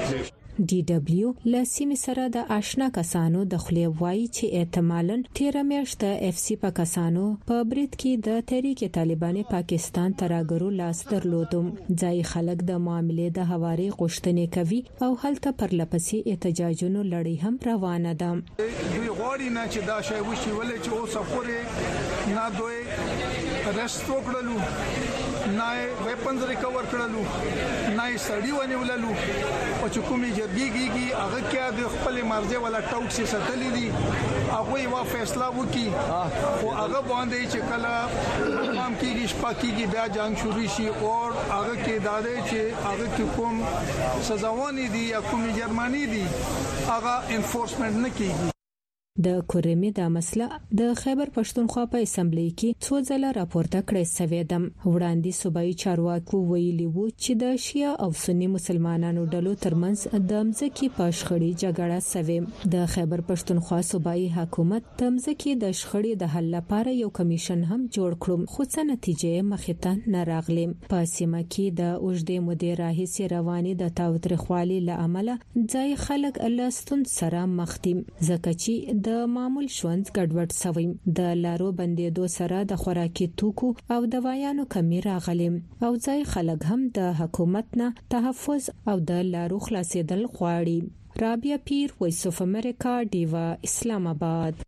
ډي دبليو لسیمه سره د آشنا کسانو د خلی وایي چې احتمالاً 13 میاشت اف سی پاکستانو په برید کې د تحریک طالبان پاکستان تراګرو لاس درلودم ځای خلک د معاملې د حواري غوښتنې کوي او هلته پر لپسې احتجاجونو لړۍ هم روانه ده. دوی غواړي نه چې دا شی وشي ولې چې اوس پورې نه دوی رست وکړلو نه ویپنز ریکور کړلو نه سړی ونیوللو او چې کومي جرګيږي هغه کې د خپل مرزه ولا ټوکسي ستلې دي هغه یو فیصله وکي او هغه باندې چې کله قام کېږي شپکیږي بیا جنگ شروع شي او هغه کې دادې چې هغه کې کوم سزاوانی دي یا کومي جرمانی دي هغه انفورسمنت نه کیږي. د کورمې د مسله د خیبر پښتونخوا په اسمبلی کې څو ځله راپورته کړې سوې ده. وړاندې صوبایي چارواکو ویلي وو چې د شیعه او سنی مسلمانانو ډلو ترمنځ د مځکې په شخړې جګړه سوې. د خیبر پښتونخوا صوبایي حکومت د مځکې د شخړې د حل لپاره یو کمیشن هم جوړ کړ خو څه نتیجه مخې ته نه راغلې. په سیمه کې د اوږدې مودې راهیسې رواني د تاوتریخوالي له امله ځای خلک له ستونزو سره مخ دي ځکه چې د معمول ژوند ګډوډ شوی. د لارو بندیدو سره د خوراکي توکو او دوايانو کمی راغلی او ځای خلک هم د حکومت نه تحفظ او د لارو خلاصېدل غواړي. رابعه پیر، وایس اف امریکا، ډیوا، اسلام آباد.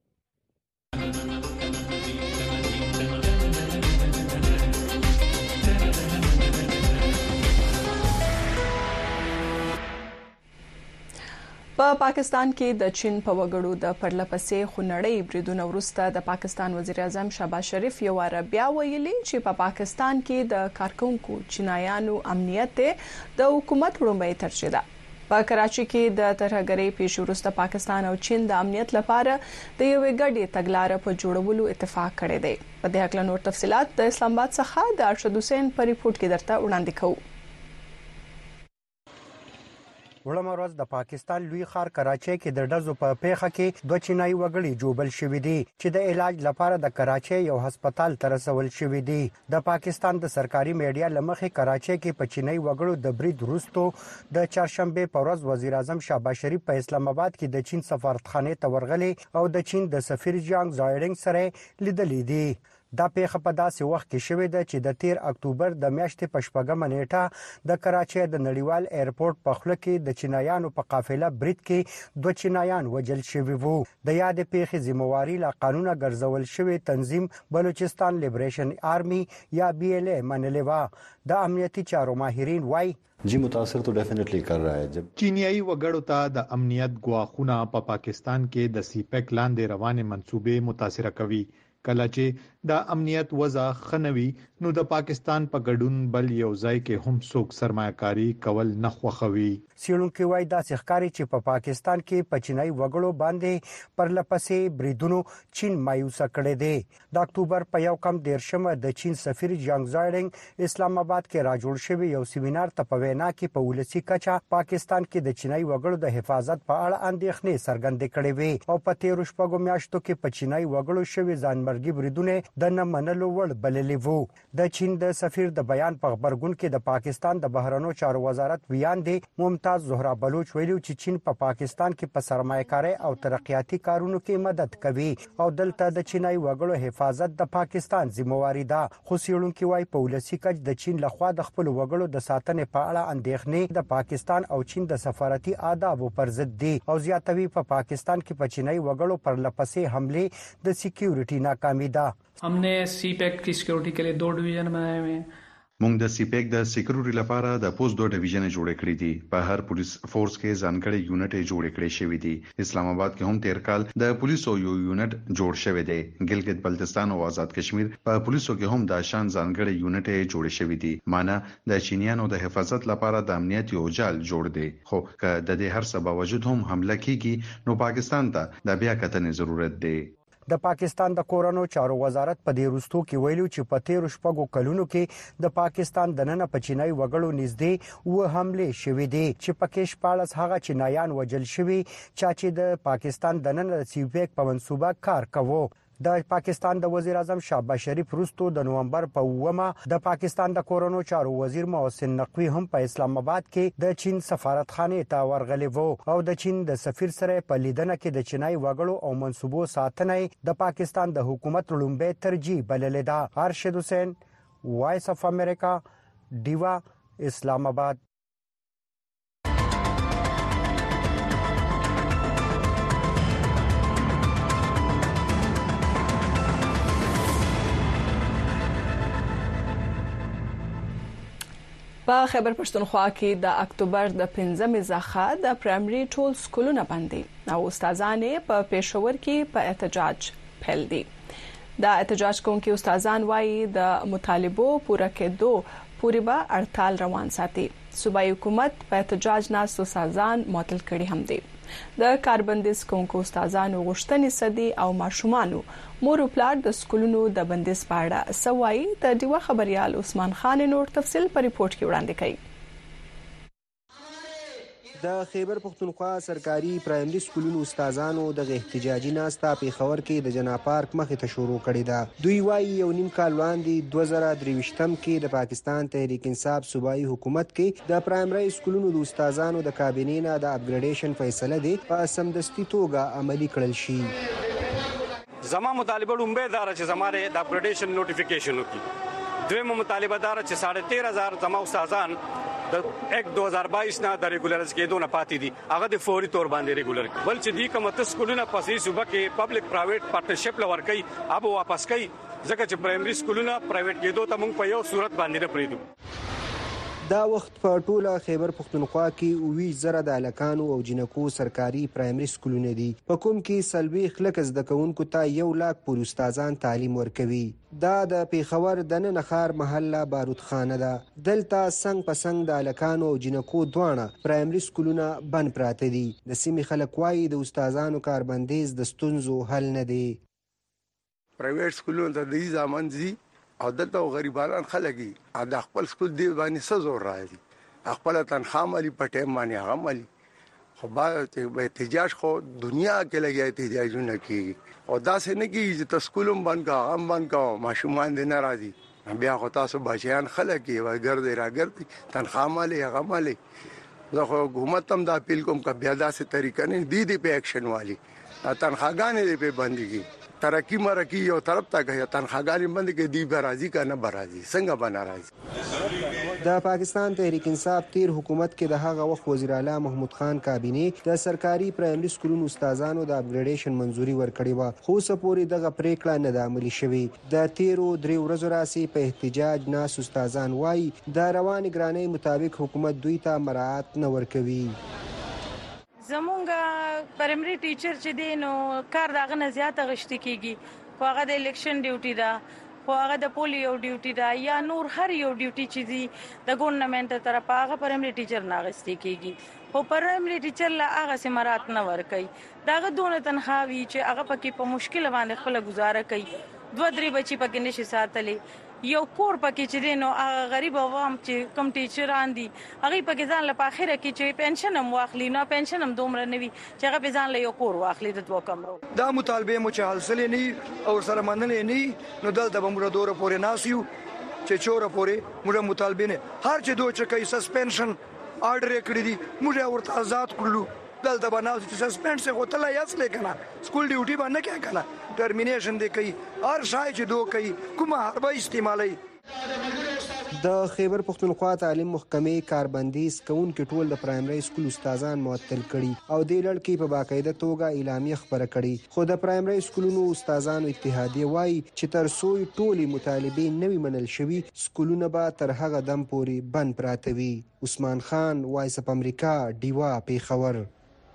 په پاکستان کې د چین په وګړو د پرلپسې خونړۍ بریدونو وروسته د پاکستان وزیر اعظم شهباز شریف یو بیا ویلي چې په پاکستان کې د کارکونکو چینایانو امنیت د حکومت وړاندې ترجیح ده. په کراچي کې د ترهګرۍ پیښې وروسته پاکستان او چین د امنیت لپاره د یوې ګډې تګلارې په جوړولو اتفاق کړی دی. په دې اړه نور تفصيلات د اسلام آباد څخه د ارشد حسین په ریپورت کې درته وړاندې کوو. وړمه ورځ د پاکستان لوی ښار کراچۍ کې د ډزو په پیښه کې دوه چینایي وګړي جوبل شوي دي چې د علاج لپاره د کراچۍ یو هسپتال ته رسول شوي دي. د پاکستان د سرکاري میډیا لمخې کراچۍ کې په چینایي وګړو د برید وروسته د چهارشنبه په ورځ وزیر اعظم شهباز شریف په اسلام آباد کې د چین سفارتخانه ته ورغلي او د چین د سفیر جانګ زایډنګ سره لیدلې دي. دا پیښه په داسې وخت کې شوې ده چې د 13 اکتوبر د میاشتې په شپږمه نیټه د کراچۍ د نړیوال ایرپورټ په خوله کې د چینایانو په قافله برید کې دوه چینایان وژل شوي وو. د یاد پیښې ذمہواری لا قانونه ګرځول شوی تنظیم بلوچستان لیبریشن آرمی یا BLA منلې و. د امنیتي چارو ماهرین وایي जी मुतासर तो डेफिनेटली कर रहा है. जब چینیایي وګړو ته د امنیت ګواښونه په پاکستان کې د سیپیک لاندې روانې منسوبې متاثر کوي. کله چې د امنیت وضع خنوي نو د پاکستان په ګډون بل یو ځای کې هم څوک سرمایه‌کاري کول نه خوښوي. سیړونکو وایي دا ښکاری چې په پاکستان کې په چینایي وګړو باندې پرلپسې بریدونو چین مایوس کړي دي. د اکتوبر په یو کم 13مه د چین سفیر جانګ زایډنګ اسلام آباد کې راجوړ شوی یو سیمینار ته په وینا کې په ولسی کچا پاکستان کې د چینایي وګړو د حفاظت په اړه اندېښنې څرګندې کړې وي او په 13 شپږو میاشتو کې په چینایي وګړو شوی ځانمرګي بریدونه د نه منلو وړ بللې وو. د چین د سفیر د بیان په خبرګون کې د پاکستان د بهرنیو چارو وزارت ویاندې ممتاز زهرا بلوچ ویلو چې چین په پاکستان کې په سرمایه‌کاري او ترقیاتي کارونو کې مدد کوي او دلته د چینایي وګړو حفاظت د پاکستان ذمہواری ده. خو سیړونکو وایي په ولسی کچ د چین لخوا د خپل وګړو د ساتنې په اړه اندېښنې د پاکستان او چین د سفارتي آدابو پر ضد دي او زیاتوي په پاکستان کې په چینایي وګړو پر لپسې حمله د سکیورټي ناکامي ده. हमने सीपैक की सिक्योरिटी के लिए 2 डिवीजन बनाए हुए हैं. موږ د سیپیک د سکیورټي لپاره د پوسټ 2 ډیویژن جوړ کړی دي. په هر پولیس فورس کې ځانګړي یونټ جوړ کړی شوی دي. اسلام آباد کې هم 13 کال د پولیسو یو یونټ جوړ شوی دی. ګلګت بلتستان او آزاد کشمیر په پولیسو کې هم د شان ځانګړي یونټ جوړ شوی دي. معنی د چینیانو د حفاظت لپاره د امنیت یو جال جوړ دی. خو که د دې هر څه باوجود هم حمله کیږي نو پاکستان ته د بیا کتنې ضرورت دی. د پاکستان د کورونو چارو وزارت په دې وروستو کې ویلو چې په 13 شپږو کلونو کې د پاکستان د نن په چینایي وګړو نږدې و حمله شوې دي چې پکې 14 هغه چینایان وژل شوي چې د پاکستان د نن سیپیک په منسوبه کار کوي. د پاکستان د وزیر اعظم شهباز شریف وروسته د نومبر په 9 د پاکستان د کورونو چارو وزیر محسن نقوی هم په اسلام آباد کې د چین سفارتخانه ته ورغلی وو او د چین د سفیر سره په لیدنه کې د چینای وګړو او منسوبو ساتنه د پاکستان د حکومت لومبه ترجیح بللې ده. ارشد حسین، وایس اف امریکا، دیوا، اسلام آباد. په خیبر پښتونخوا کې د اکتوبر د 15 څخه د پرایمري ټول سکولونه بندي او استادان په پېښور کې په احتجاج پیل دي. د احتجاج کوونکي استادان وايي د مطالبو پوره کېدو پورې به هړتال روان ساتي. صوبایي حکومت په احتجاج ناس استادان معطل کړي هم دي. د کاربندیز کوونکو استادانو غوښتنې سدي او ماشومانو مور او پلار د سکولونو د بندیز په اړه سوای د دیوه خبريال عثمان خان نور تفصیل په ریپورت کې وړاندې کړي. د خیبر پښتونخوا سرکاري پرایمري سکولونو استادانو د احتجاجي ناستا په خبر کې د جنا پارک مخې ته شروع کړی دا. دوی وايي یو نیم کال وړاندې 2023 کې د پاکستان تحریک انصاف صوبایي حکومت کې د پرایمري سکولونو د استادانو د کابینې نه د اپګریډیشن فیصله دی په سمدستي توګه عملی کړل شي. زما مطالبه لومبه دار چې زماره د اپګریډیشن نوټیفیکیشن وکړي. دویمه مطالبه دار چې 13500 زما استادان د 2022 نه د ریګولرز کېدو نه پاتې دي هغه د فوري تور باندې ریګولر بل چې دی کوم ته سکولونه پسې صوبه کې پبلک پرایویټ پارټنرشپ لور کوي اب واپس کوي ځکه چې پرایمري سکولونه پرایویټ کېدو ته موږ په یو صورت باندې نه پریدو. دا وخت په ټوله خیبر پښتونخوا کې 20,000 د الکانو او جنکو سرکاري پرایمري سکولونه دي په کوم کې سلبي خلک زده کوونکو ته 1 لک پورې استادان تعلیم ورکوي. دا د پیښور د ننخار محله بارودخانه ده. دلته څنګ په څنګ د الکانو او جنکو دوانه پرایمري سکولونه بند پراته دي. د سیمې خلک وايي د استادانو کاربندیز د ستونزو حل نه دی. پرایویټ سکولونه د دې ځامن دي او دلته غریبانان خلګي ا د خپل سکول دی باندې سزور راځي خپل تنخواه مالي په ټیم باندې هغه مالي خو به احتجاج خو دنیا کې لګي احتجاجونه کوي او دا څه نه کیږي چې تاسکولم باندې هم باندې ماشومان دي ناراضي بیا خو تاسو بچیان خلګي وای ګرځي راګرځي تنخواه مالي هغه مالي زه خو حکومت هم دا اپیل کوم ک بیا داسې طریقې نه دی په اکشن والی تنخواهګانې دی په بندګي ترقی مرقی یو طرف ته غیا تنخواهګاری بند کې دی برازي کنه برازي څنګه بنا راځي. د پاکستان تحریک انصاف تیر حکومت کې د هغه وخت وزیر اعلی محمود خان کابینه د سرکاري پرایمري سکولونو استادانو د اپګریډیشن منزوري ورکړې و خو سپوري دغه پریکړه نه د عملي شوی. د تیرو 3 ورځې راسي په احتجاج ناس استادان وای د روان ګرانۍ مطابق حکومت دوی ته مراعات نه ورکوي. زمونږ پرایمري ټیچر چې دی نو کار دغه نه زیاته غشتي کیږي خو هغه د الیکشن ډیوټي ده خو هغه د پولیو ډیوټي ده یا نور هر یو ډیوټي چې دی د ګورنمنت طرفه هغه پرایمري ټیچر نه غشتي کیږي خو پرایمري ټیچر لا هغه سمرات نه ور کوي داغه دونه تنخواوي چې هغه پکې په مشکل باندې خپل گزاره کوي 2-3 بچي پکې نشي ساتلې یو کور پکې چې دینو غریب عوام چې کم ټیچران دي هغه پکې ځان له اخره کې چې پنشن هم واخلي نو پنشن هم دومره نوي چې هغه ځان له یو کور واخلي د 2 کمرو. دا مطالبه مو چې حاصل نه او سره مننه نه نو دلته به موږ دوره پورې ناسیو چې چوره پورې موږ مطالبه نه هر چې دوه چې کوي سسپنشن آرډر کړی دي موږ ورته آزاد کړلو دلته باندې چې سسپند څه غوتله یاس لیکنه سکول ډیوټي باندې کې کنه ټرمینیشن دی کوي هر شای چې دوه کوي کومه حربه استعمالي. د خیبر پښتونخوا تعلیم محکمې کاربندیز کوونکې ټول د پرایمري سکول استادان معطل کړي او د لړکی په باقاعده توګه اعلامیه خبره کړي خو د پرایمري سکولونو استادانو اتحادیه وایي چې تر څو ټولي مطالبې نوي منل شوي سکولونه به تر هغه دم پورې بند پراته وي. عثمان خان، وایس اف امریکا، دیوا، پیښور.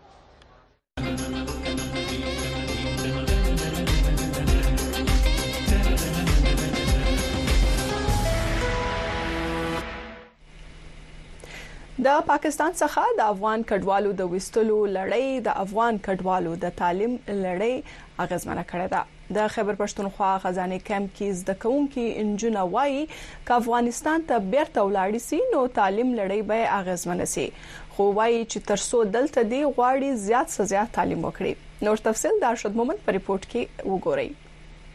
د پاکستان څخه د افغان کډوالو د وستلو لړۍ د افغان کډوالو د تعلیم لړۍ اغیزمنه کړې ده. د خیبر پښتونخوا خزانه کمپ کې زده کوونکي انجونه وایي ک افغانستان ته بیرته ولاړ سي نو تعلیم لړۍ به اغیزمنه سي خو وایي چې ترسو دلته دی غواړي زیات تعلیم وکړي. نور تفصیل د ارشد مومند په ریپورت کې وګورئ.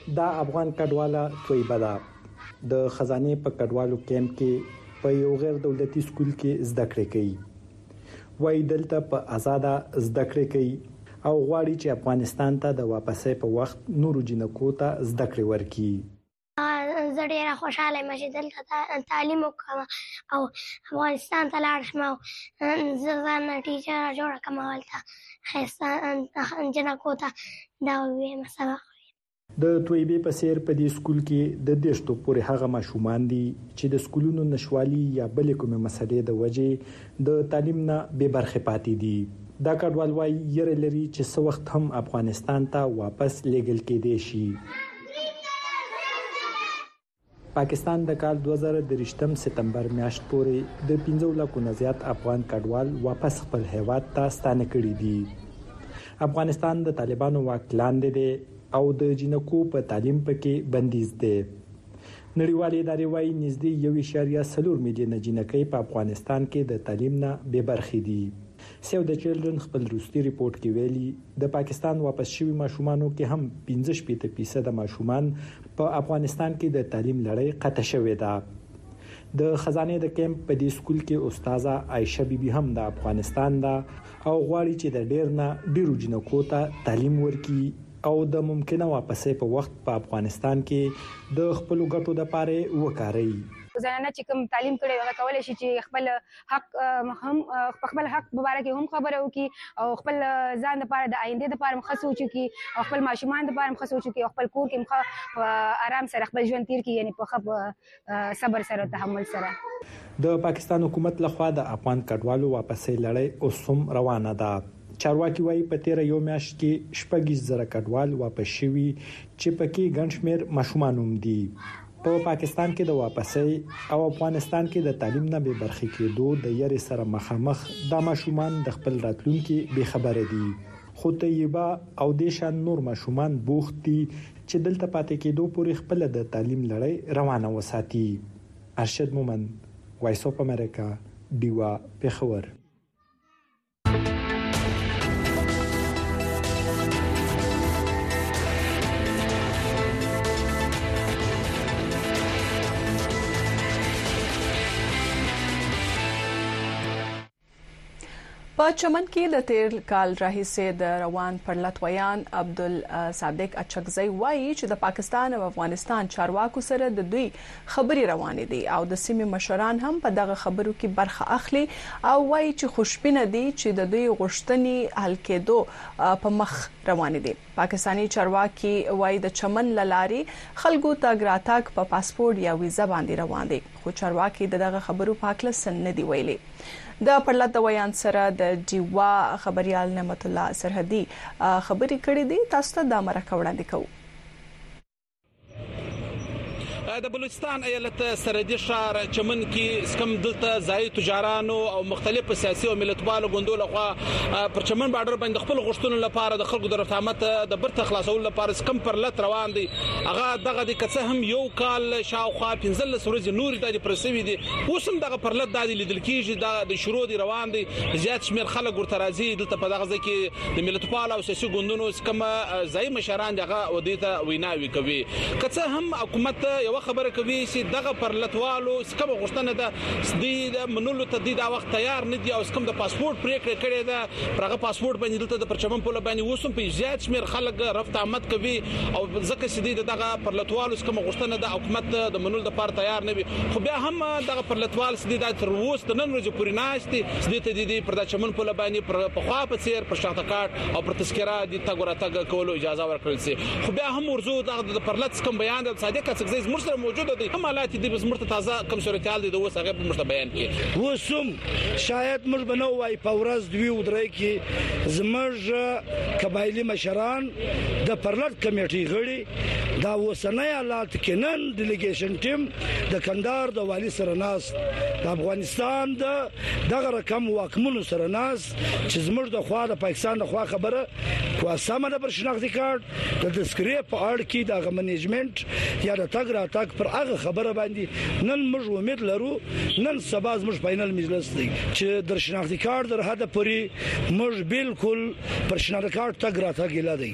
دا افغان کډواله طیبه ده د خزانه په کډوالو کیمپ کې په یو غیر دولتي سکول کې زده کړې کوي وای دلته په آزاده زده کړې کوي او غواړي چې افغانستان ته د واپسې په وخت نورو جنکو ته زده کړې ورکړي زه ډېره خوشاله یم چې دلته تعلیم وکړم او افغانستان ته لاړ شم او زه ځان ټیچر جوړه کړم هلته ښایسته جنکو ته دا ووایم سبق د تویبې په سیر په دې سکول کې د دیشتو پورې هغه ماشومان دي چې د سکولونو نشوالي یا بلې کومه مسلې د وجې د تعلیم نه بې برخې پاتې دي دا کډوال وايي یره لري چې څو وخت هم افغانستان ته واپس لیږل کېدی شي پاکستان د کال 2023 سپتمبر میاشت پورې د 15 لکو نه زیات افغان کډوال واپس خپل هیواد ته ستانه کړي دي افغانستان د طالبانو واک لاندې دی او د جنکو په تعلیم پکې بندیز دی نړیوالې ادارې وايي نږدې 1.4 میلیونه جنکۍ په افغانستان کې د تعلیم نه بې برخې دي سیو د چیلډرن خپل روسي ریپورت کې ویلي د پاکستان واپس شوي ماشومانو کې هم 15% ماشومان په افغانستان کې د تعلیم لړۍ قطع شوې ده د خزانه د کیمپ په دې سکول کې استاده عائشه بیبي هم د افغانستان ده او غواړي چې د ډیر نه ډیرو جنکو ته تعلیم ورکړي او د ممکنه واپسې په وخت په افغانستان کې د خپل ګټو لپاره وکړي زنانه چې کوم تعلیم کړي هغه کولای شي چې خپل حق هم خپل حق مبارک هم خبره وکړي او خپل ځان لپاره د آینده لپاره مخصوص وکړي او خپل ماشومان لپاره مخصوص وکړي او خپل کور کې آرام سره خپل ژوند تیر کړي یعنی په صبر سره تحمل سره د پاکستان حکومت لخوا د افغان کډوالو واپسې لړۍ اوس هم روانه ده چارواکي وايي په تیر یو میاشت کې شپږ زره کډوال واپس شوي چې پکې ګڼ شمېر ماشومان هم دي په پاکستان کې د واپسې او افغانستان کې د تعلیم نه بې برخې کېدو د یاري سره مخامخ د ماشومان د خپل راتلونکي بې خبره دي خو طیبه او د شان نور ماشومان بوخت دي چې دلته پاتې کېدو پورې خپل د تعلیم لړۍ روانه وساتي ارشد مومن وایس اف امریکا دیوا پیښور په چمن کې د تیر کال راهیسې د روان پرلطویان عبدالصادق اچکزی وایي چې د پاکستان او افغانستان چارواکو سره د دوی خبري روانې دي او د سیمې مشران هم په دغه خبرو کې برخه اخلي او وایي چې خوشبینه دي چې د دوی غوښتنې حل کېدو په مخ روانې دي پاکستانی چارواکي وایي د چمن لاري خلکو تګ راتګ په پاسپورت یا ویزا باندې روان دي خو چارواکي دغه خبرو په اړه څه نه دی ویلي د پرلطویان سره د دیوا خبريال نعمت الله سرحدي خبري کړې دي تاسو ته د مرکه وړاندې کوو د بلوچستان ایالت سرحدي شهر چمن کې سکم دلته ځای تجارانو او مختلف سیاسي او ملتپالو غوندو لخوا پر چمن بارډر باندې خپل غشتونو لپاره د خلکو د رفاهمت د برته خلاصول لپاره سکم پر لټ روان دي هغه دغه د کڅه هم یو کال شاوخوا 15 ورځې نور د پرسوي دي اوسم دغه پر لټ د لیدل کېږي د شروع دي روان دي زیات شمیر خلک ورته راځي دلته په دغه ځکه د ملتپالو او سیاسي غوندونو سکم ځای مشران دغه ودیته ویناوي کوي کڅه هم حکومت یو خبره کوي چې دغه پرلطوالو سکم غوښتنه ده د منلو ته د وخت تیار نه دي او سکم د پاسپورت پریکړه کړې ده پرغه پاسپورت باندې دلته د پرچمن په باندې وسوم په زیات شمیر خلک رفت آمد کوي او ځکه چې دغه پرلطوالو سکم غوښتنه د حکومت د منلو لپاره تیار نه وي خو بیا هم دغه پرلطوال د تر اوسه نن ورځې پورې ناشتي د پرچمن په باندې په خوا په سیر پر شاته کارت او پر تذکره د تګوراتګ کولو اجازه ورکړل سي خو بیا هم ورزو د پرلط سکم بیان د صادق اڅکزی مرسره موجوده دي هم حالات دي بزمرته تازه کم صورتحال دي د اوس هغه مرسته بیان کړي وسوم شاید موږ بنو وای په ورځ دوی ودرې کې زموږ قبایلی مشران د پرلط کمیټي غړي دا وسنۍ حالات کې نن ډیلیګیشن ټیم د کندهار د والی سره ناس د افغانستان دغه رقم واکمنو سره ناس چې زموږ د خوا د پاکستان د خوا خبره خو سمه د شناختی کارت د تذکرې په اړه کې د منیجمنت یا د تګ راتګ پر هغه خبره باندې نن موږ امید لرو نن سبا موږ فائنل مجلس دی چې د شناختی کارت در حد پورې موږ بالکل پر شناختی کارت تګ راتګ لادي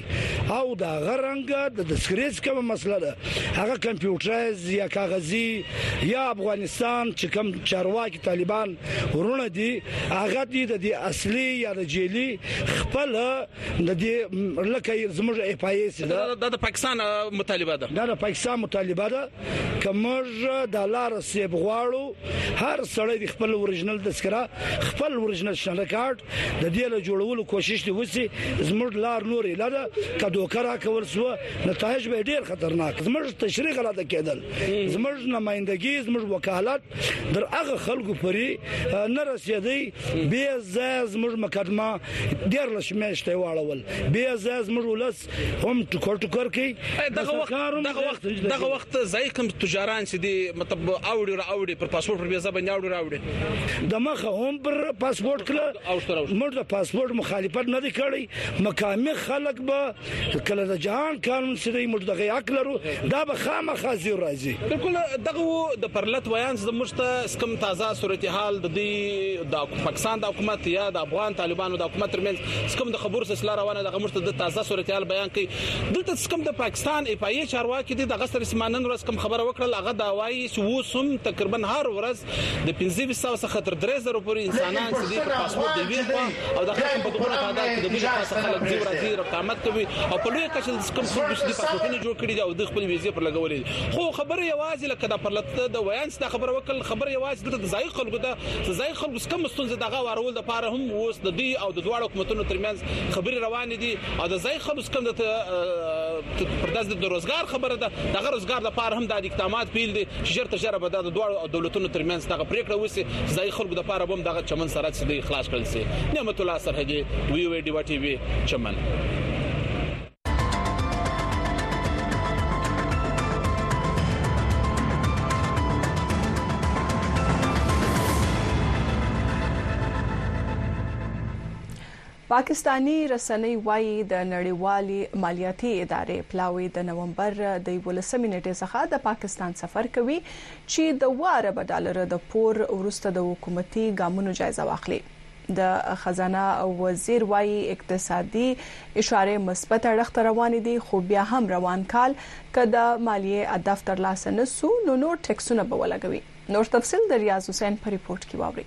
او دا غرنګ د سکریز کوم مسله ده هغه کمپیوټرایز یا کاغذي یا افغانستان چې کوم چارواکي طالبان ورونه دي هغه د اصلي یا د جیلی خپل د دې لکه زموږ اف آی اس ده د پاکستان مطالبه ده د پاکستان مطالبه ده کومه د لار سیب غواړو هر سړی د خپل اوریجنل تذکره خپل اوریجنل شنه کارت د دې له جوړولو کوشش دی وسی زموږ لار نورې لاره کډو کرا کول سو نتایج به ډیر خطرناک زموږ تشریح غلطه کېدل زموږ نمائندګي زموږ وکالت در هغه خلکو پرې نه رسیدي به زموږ مقدمه ډیر لشمشته واړول به زموږ ولس هم ټکر کوي دغه وخت ځای کوم تجاران چې دي مطلب اوړي پر پاسپورت پر ویزه باندې اوړي د مخه هم پر پاسپورت کله موږ د پاسپورت مخالفت نه کړی مقامي خلک به کله د جهان قانون سره موږ دغه حق لرو دا به خامخا زیور راځي بالکل دغه د پرلط ویان د مشته سکم تازه صورتحال د پاکستان د حکومت یا د افغان طالبانو د حکومت ترمنځ سکم د خبرو سلسله روانه د مشته د تازه صورتحال بیان کوي دلته سکم د پاکستان اف آی چارواکي د غسر اسمانن ورځ کوم خبره وکړه هغه دا وایي چې وسم تقریبا هر ورځ د 1500 څخه تر 3000 پورې انسانان چې د پاسپورت دی ویل او د خلکو په دغه تعداد د بل څخه خلک دی ورځي رقمات کوي او په لوی کچه د سکم خلک چې پاسپورتونه جوړ کړي او د خپل ویزه پر لګولې خو خبره یوازې لکه د پرلط د ویان څخه خبره وکړه خبره یوازې د ځای خلکو د ځای خلکو سکم ستونزه دغه وارول د پاره هم اوس د دی او د دواړو حکومتونو ترمنځ خبري روان دي او د ځای خلکو سکم د پرداز د روزګار خبره ده دغه روزګار د پاره هم د اقدامات پیل دي چې شرط شر به د دواړو دولتونو ترمنځ دغه پریکړه وسی ځای خلکو د پاره هم دغه چمن سره چې خلاص کړل سي نعمت الله سرحدي وی ډیوا ټي وی چمن پاکستانی رسنۍ وايي د نړیوالې مالیاتي ادارې پلاوی د نومبر د 18 نیټې څخه د پاکستان سفر کوي چې د $2 د پور ورسته د حکومتي ګامونو جایزه واخلي د خزانه وزیر وايي اقتصادي اشاره مثبت اړخ روان دي خو بیا هم روان کال کده مالیه هدف ترلاسه نسو نو ټیکسونه به ولګوي نور تفصیل د ریاض حسین په ریپورت کې واوري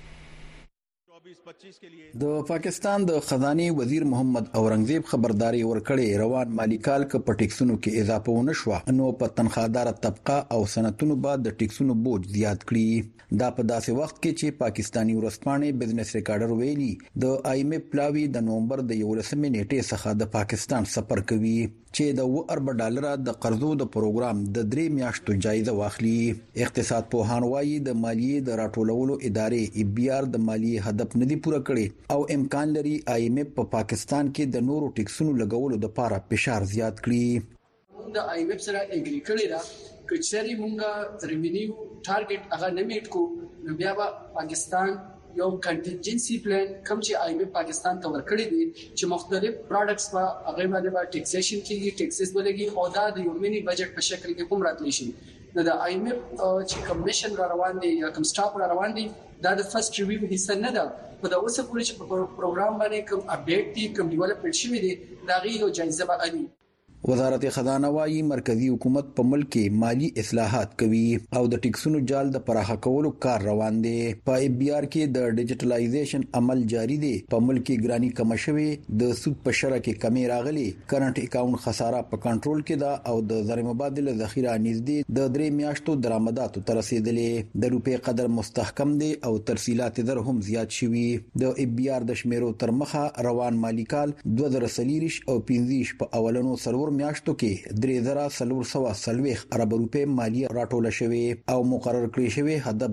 د پاکستان د خزانه وزیر محمد اورنګزیب خبرداري ورکړې روان مالی کال ک په ټیکسونو کې اضافه ونه شو نو په تنخوادار طبقه او صنعتونو بعد د ټیکسونو بوج زیات کړي دا په داسې وخت کې چې پاکستانی ورځپاڼې بزنس ریکارډر ویلي د آی ایم ایف پلاوی د نومبر د 18 نیټې څخه د پاکستان سفر کوي چې د $2 د قرضو د پروګرام د 3 میاشتو جایزه واخلي اقتصاد پوهان وايي د مالیې د راټولولو ادارې بي آر د مالیې هدف ندي پوره کړي او امکان لري آی ایم ایف په پاکستان کې د نورو ټیکسونو لګولو لپاره فشار زیات کړي د آی ایم ایف سره اګری کړی دا کچري مونږه ریونیو ټارګټ هغه نه میټ کو نو بیا پاکستان یو کنټینجنسي پلان کوم چې آی ایم ایف پاکستان ته ورکړی دي چې مختلف پروډکټس په هغه باندې ټیکسیشن کیږي ټیکسز ولګي او دا د یو مینی بجټ په شکل کې کوم راتلی شي نو د آی ایم ایف چې کمیشن را روان دي یا کوم سټاپ را روان دي دا د فرست ریویو حصہ نه ده په دا اوسه پورې چې په پروګرام باندې کوم اپډیټ دي کوم ډیولپمنٹ شوی دي دا غي یو جایزه به علي وزارت خزانه وايي مرکزی حکومت په ملک کې مالی اصلاحات کوي او د ټیکسونو جال د پراخه کولو کار روان دي په بي آر کې د ډیجیټلایزیشن عمل جاری دی په ملک کې ګرانی کم شوی د سود په شرکه کې کمی راغلي کرنٹ اکاونټ خساره په کنټرول کې دا او د زر مبادله ذخیره نږدې د 3 میاشتو درآمداتو تر رسیدلې د روپې قدر مستحکم دي او ترسیلات در هم زیات شوي د بي آر د شمیرو تر مخه روان مالی کال 2023 او 15 په اولنو سرور میاشتو کې 3440 ارب روپے مالیه راټوله شوی او مقرر کړی شوی هدف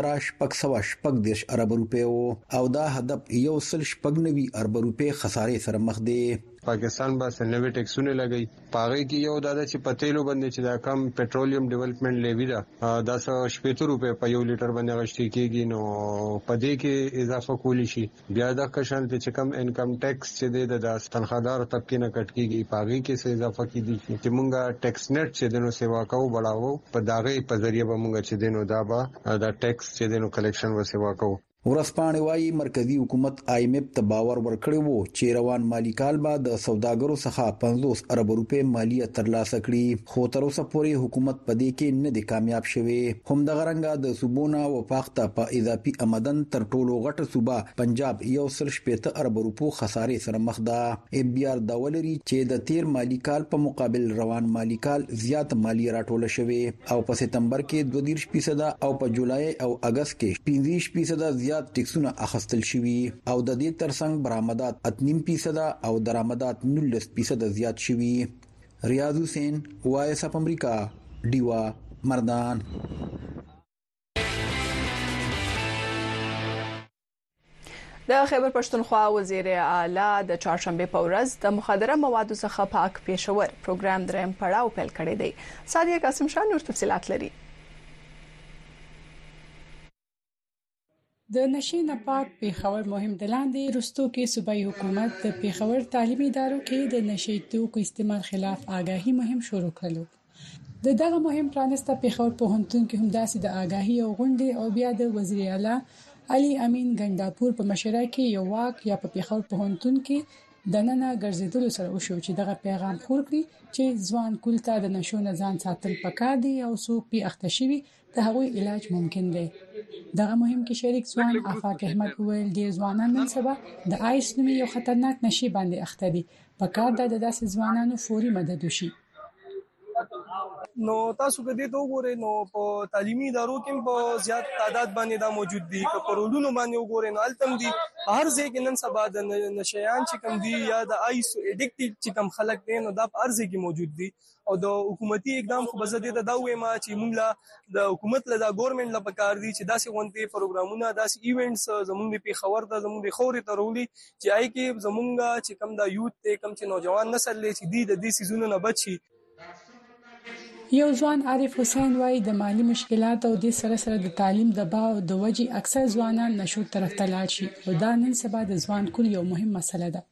3410 ارب روپے او دا هدف 190 ارب روپے خساره سره مخ دی پاکستان با سنوي ټیکسونه لګي پاغي کې یو د چې پتیلو باندې چې دا کم پټرولیم ډیولپمنٹ لیوی دا 10 روپے په یو لیټر باندې غشتي کېږي نو پدې کې اضافه کولی شي بیا دا کشن چې کم انکم ټیکس چې د تنخوادار طبقه نه کټ کېږي پاغي کې څه اضافه کیږي چې مونږه ټیکس نت چې دنو سیوا کوو بڑاوو په داغه په ذریعہ به مونږ چې دنو دا ټیکس چې دنو کلیکشن و سیوا کوو ورسپانې وايي مرکزی حکومت IMF ته باور ورکړی وو چې روان مالی کال به د سوداګرو څخه 50 ارب روپے مالیه ترلاسه کړي، خو تر اوسه پورې حکومت په دې کې نه دی کامیاب شوی. هم د غرنګا د صوبونه وفاق ته په اضافي آمدن تر ټولو غټه صوبه پنجاب 1.8 ارب روپو خسارې سره مخ ده. ABR دا ولري چې د تیر مالی کال په مقابل روان مالی کال زیات مالیه راټوله شوی او په سپتمبر کې 22% او په جولای او اگست کې 15% ټیکسونه اخیستل شوي او د دې ترڅنګ برآمدات 8.5% او درآمدات 19% زیات شوي. ریاض حسین وایس اف امریکا ډیوا مردان. د خیبر پښتونخوا وزیر اعلی د چهارشنبه په ورځ د مخدره موادو څخه پاک پېښور پروګرام دریم پړاو پیل کړی دی. صادق قاسم شاه نور تفصيلات لري. د نشي نه پاک پېښور مهم د لاندې رستو کې صوبایي حکومت د پېښور تعلیمي ادارو کې د نشي توکو استعمال خلاف آگاهي مهم شروع کړو. دغه مهم پرانسته پېښور پوهنتون کې هم داسې د آگاهي او غونډې او بیا د وزیر اعلی علي امین ګنداپور په مشره کې یو واک یا په پېښور پوهنتون کې د نن ګرځیدلو سره وشو چې دغه پیغام خور کړی چې ځوان کول ته د نشو نه ځان ساتل پکار دي او څوک په اخته شوی د هغوی علاج ممکن دی. دغه مهم کې شریک ځوان افاق احمد ویل ډیر ځوانان نن سبا د آیس نومي یو خطرناک نشي باندې اخته دي، پکار ده د داسې ځوانانو فوري مدد وشي. نو تاسو کدی ته وګورئ نو په تعلیمي ادارو کې په زیات تعداد باندې دا موجود دي، که پرولونو باندې وګورئ نو التم دي هر ځای کې نن سبا د نشيان چې کم دي یا د آیس اډیکټیو چې کم خلک دي نو دا په هر ځای کې موجود دي او د حکومتي اقدام خو بزدي دا وایم چې موږ لا د حکومت له ګورنمنت لا پکار دي چې داسې غونډې پروګرامونه داسې ایونټس زموږ په خبر د زموږ د خوري ترولي چې آی کې زموږ چې کم دا یوت ته کم چې نوجوان نسل لې چې دی د دې سيزونو نه بچي. یو ځوان عارف حسین وایي د مالی مشکلات او د سره د تعلیم د باو د وجې اکثر ځوانان نشو طرف ته لاړ شي او دا نن سبا د ځوان کول یو مهم مسله ده.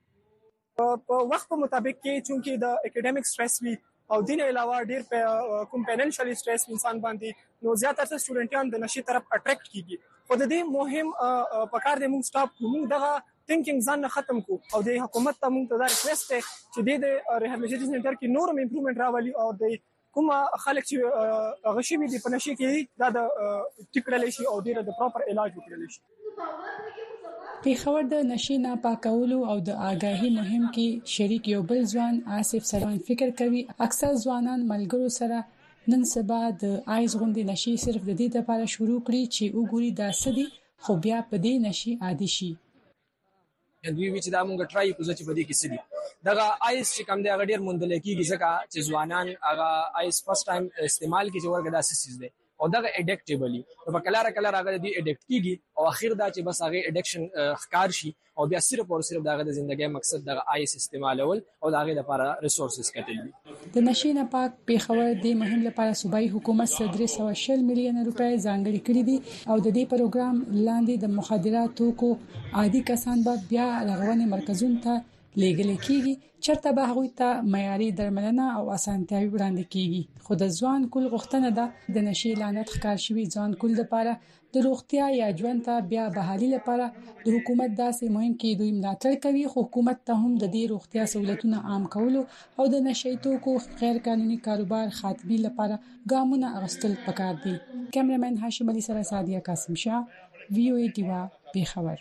په وخت په مطابق کې چونکی د اکیډمیک سټرس وی او دین علاوه ډیر کوم فینانشل سټرس انسان باندې نو زیاتره سټوډنټان د نشي طرف اټریکټ کیږي. خو د دې مهم پکار د موږ سټاپ موږ دغه ثینکینګ ځان ختم کو او د حکومت ته موږ ته دا ریکوست دی چې د ریهابلیټیشن سنټر کې نورم امپروومنت راولي او د کوم خلک چې غشي دي په نشي کې دا د ټیکړل شي او د پراپر علاج وکړل شي. پېښور د نشي نه پاکولو او د آگاهي مهم کې شریک یو بل ځوان آصف سروان فکر کوي اکثر ځوانان ملګرو سره نن سبا د آیس غونډې نشي صرف د دې لپاره شروع کړي چې وګوري دا سدي خو بیا په دې نشي عادي شي. دوی چې دا مونږ ټرای کوو چې په دې کې سړي دغه آیس چې کوم دی هغه ډیر مونډل کېږي ځکه چې ځوانان هغه آیس فرست ټایم استعمال کوي چې ورګه داسې چیز دی او دغه اډیکټیبلی په کلار هغه دی اډیکټ کیږي او اخر دا چې بس هغه اډیکشن ښکار شي او بیا صرف او صرف دغه د ژوندۍ مقصد دغه آیس استعمالول او دغه لپاره ریسورسز کټل دي. د نشي نه پاک پېښور د مهم لپاره صوبایي حکومت 340 میلیون روپۍ ځانګړي کړي دي او د دې پروګرام لاندې د مخدراتو کو عادي کسان به بیا رغونې مرکزونو ته لیږل کیږي چرته به هغوی ته معیاري درملنه او اسانتیاوي وړاندې کیږي. خو د ځوان کول غوښتنه ده د نشي لعنت ښکار شوی ځوان کول لپاره د روغتیا یا ژوند ته بیا بحالي لپاره د حکومت داسې مهم کې دوی ملاتړ کوي خو حکومت ته هم د دې روغتیا سہولتونه عام کولو او د نشي توکو غیر قانوني کاروبار خاتمي لپاره ګامونه اخیستل پکار دي. کیمرمن هاشم علي سره سادیا قاسم شاه VOA ډیوا پېښور.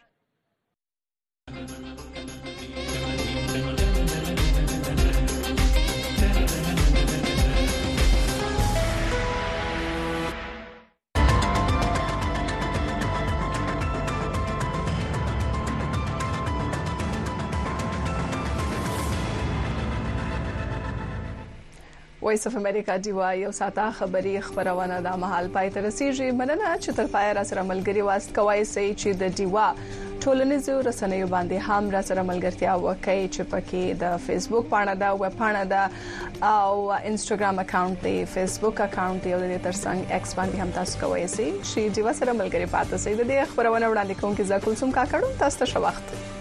وایس اف امریکا ډیوا یو ساته خبری خبرونه د محل پای ته رسیدي. مننه چې تر پای را سره ملګری واست کوي چې د ډیوا ټولنیزو رسنیو باندې هم را سره ملګرتیا وکړي چې پکې د فیسبوک پاڼه ده، ویب پاڼه ده او انستګرام اکاونټ دی، فیسبوک اکاونټ دی او د ترڅنګ ایکس باندې هم تاسو کوی شئ چې ډیوا سره ملګری پاتې شئ. د دې خبرونه وړاندې کوم کې زکل سم کا کړو تاسو ته شو وخت